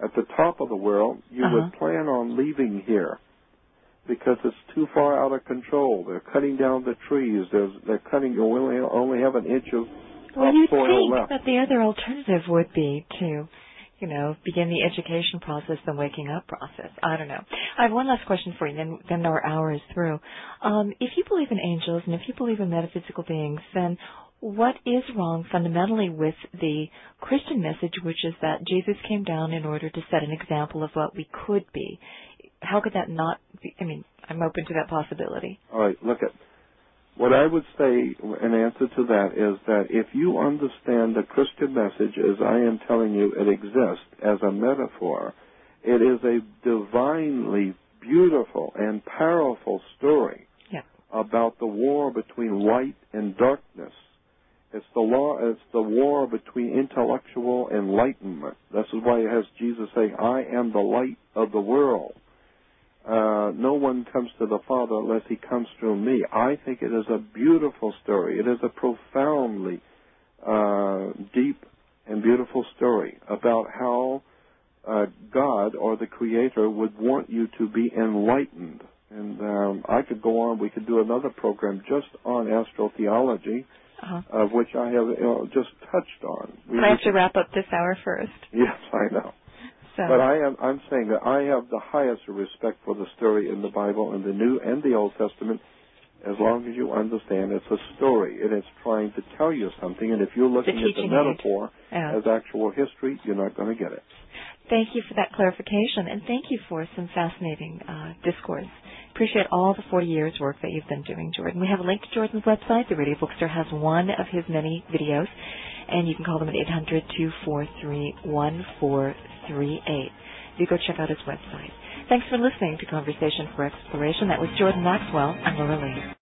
at the top of the world, you would plan on leaving here because it's too far out of control. They're cutting down the trees. They're cutting. You only have an inch of topsoil left. That the other alternative would be to, begin the education process, the waking up process. I don't know. I have one last question for you, then our hour is through. If you believe in angels and if you believe in metaphysical beings, then what is wrong fundamentally with the Christian message, which is that Jesus came down in order to set an example of what we could be? How could that not be? I'm open to that possibility. All right, look at what I would say in answer to that is that if you understand the Christian message as I am telling you it exists as a metaphor, it is a divinely beautiful and powerful story about the war between light and darkness. It's the war between intellectual enlightenment. This is why it has Jesus say, I am the light of the world. No one comes to the Father unless he comes through me. I think it is a beautiful story. It is a profoundly deep and beautiful story about how God or the Creator would want you to be enlightened. And I could go on. We could do another program just on astrotheology, of which I have just touched on. I have to wrap up this hour first. Yes, I know. So. But I'm saying that I have the highest respect for the story in the Bible, in the New and the Old Testament, as long as you understand it's a story and it's trying to tell you something. And if you're looking at the metaphor as actual history, you're not going to get it. Thank you for that clarification, and thank you for some fascinating discourse. Appreciate all the 40 years work that you've been doing, Jordan. We have a link to Jordan's website. The Radio Bookstore has one of his many videos, and you can call them at 800-243-1438. You go check out his website. Thanks for listening to Conversation for Exploration. That was Jordan Maxwell. I'm Laura Lee.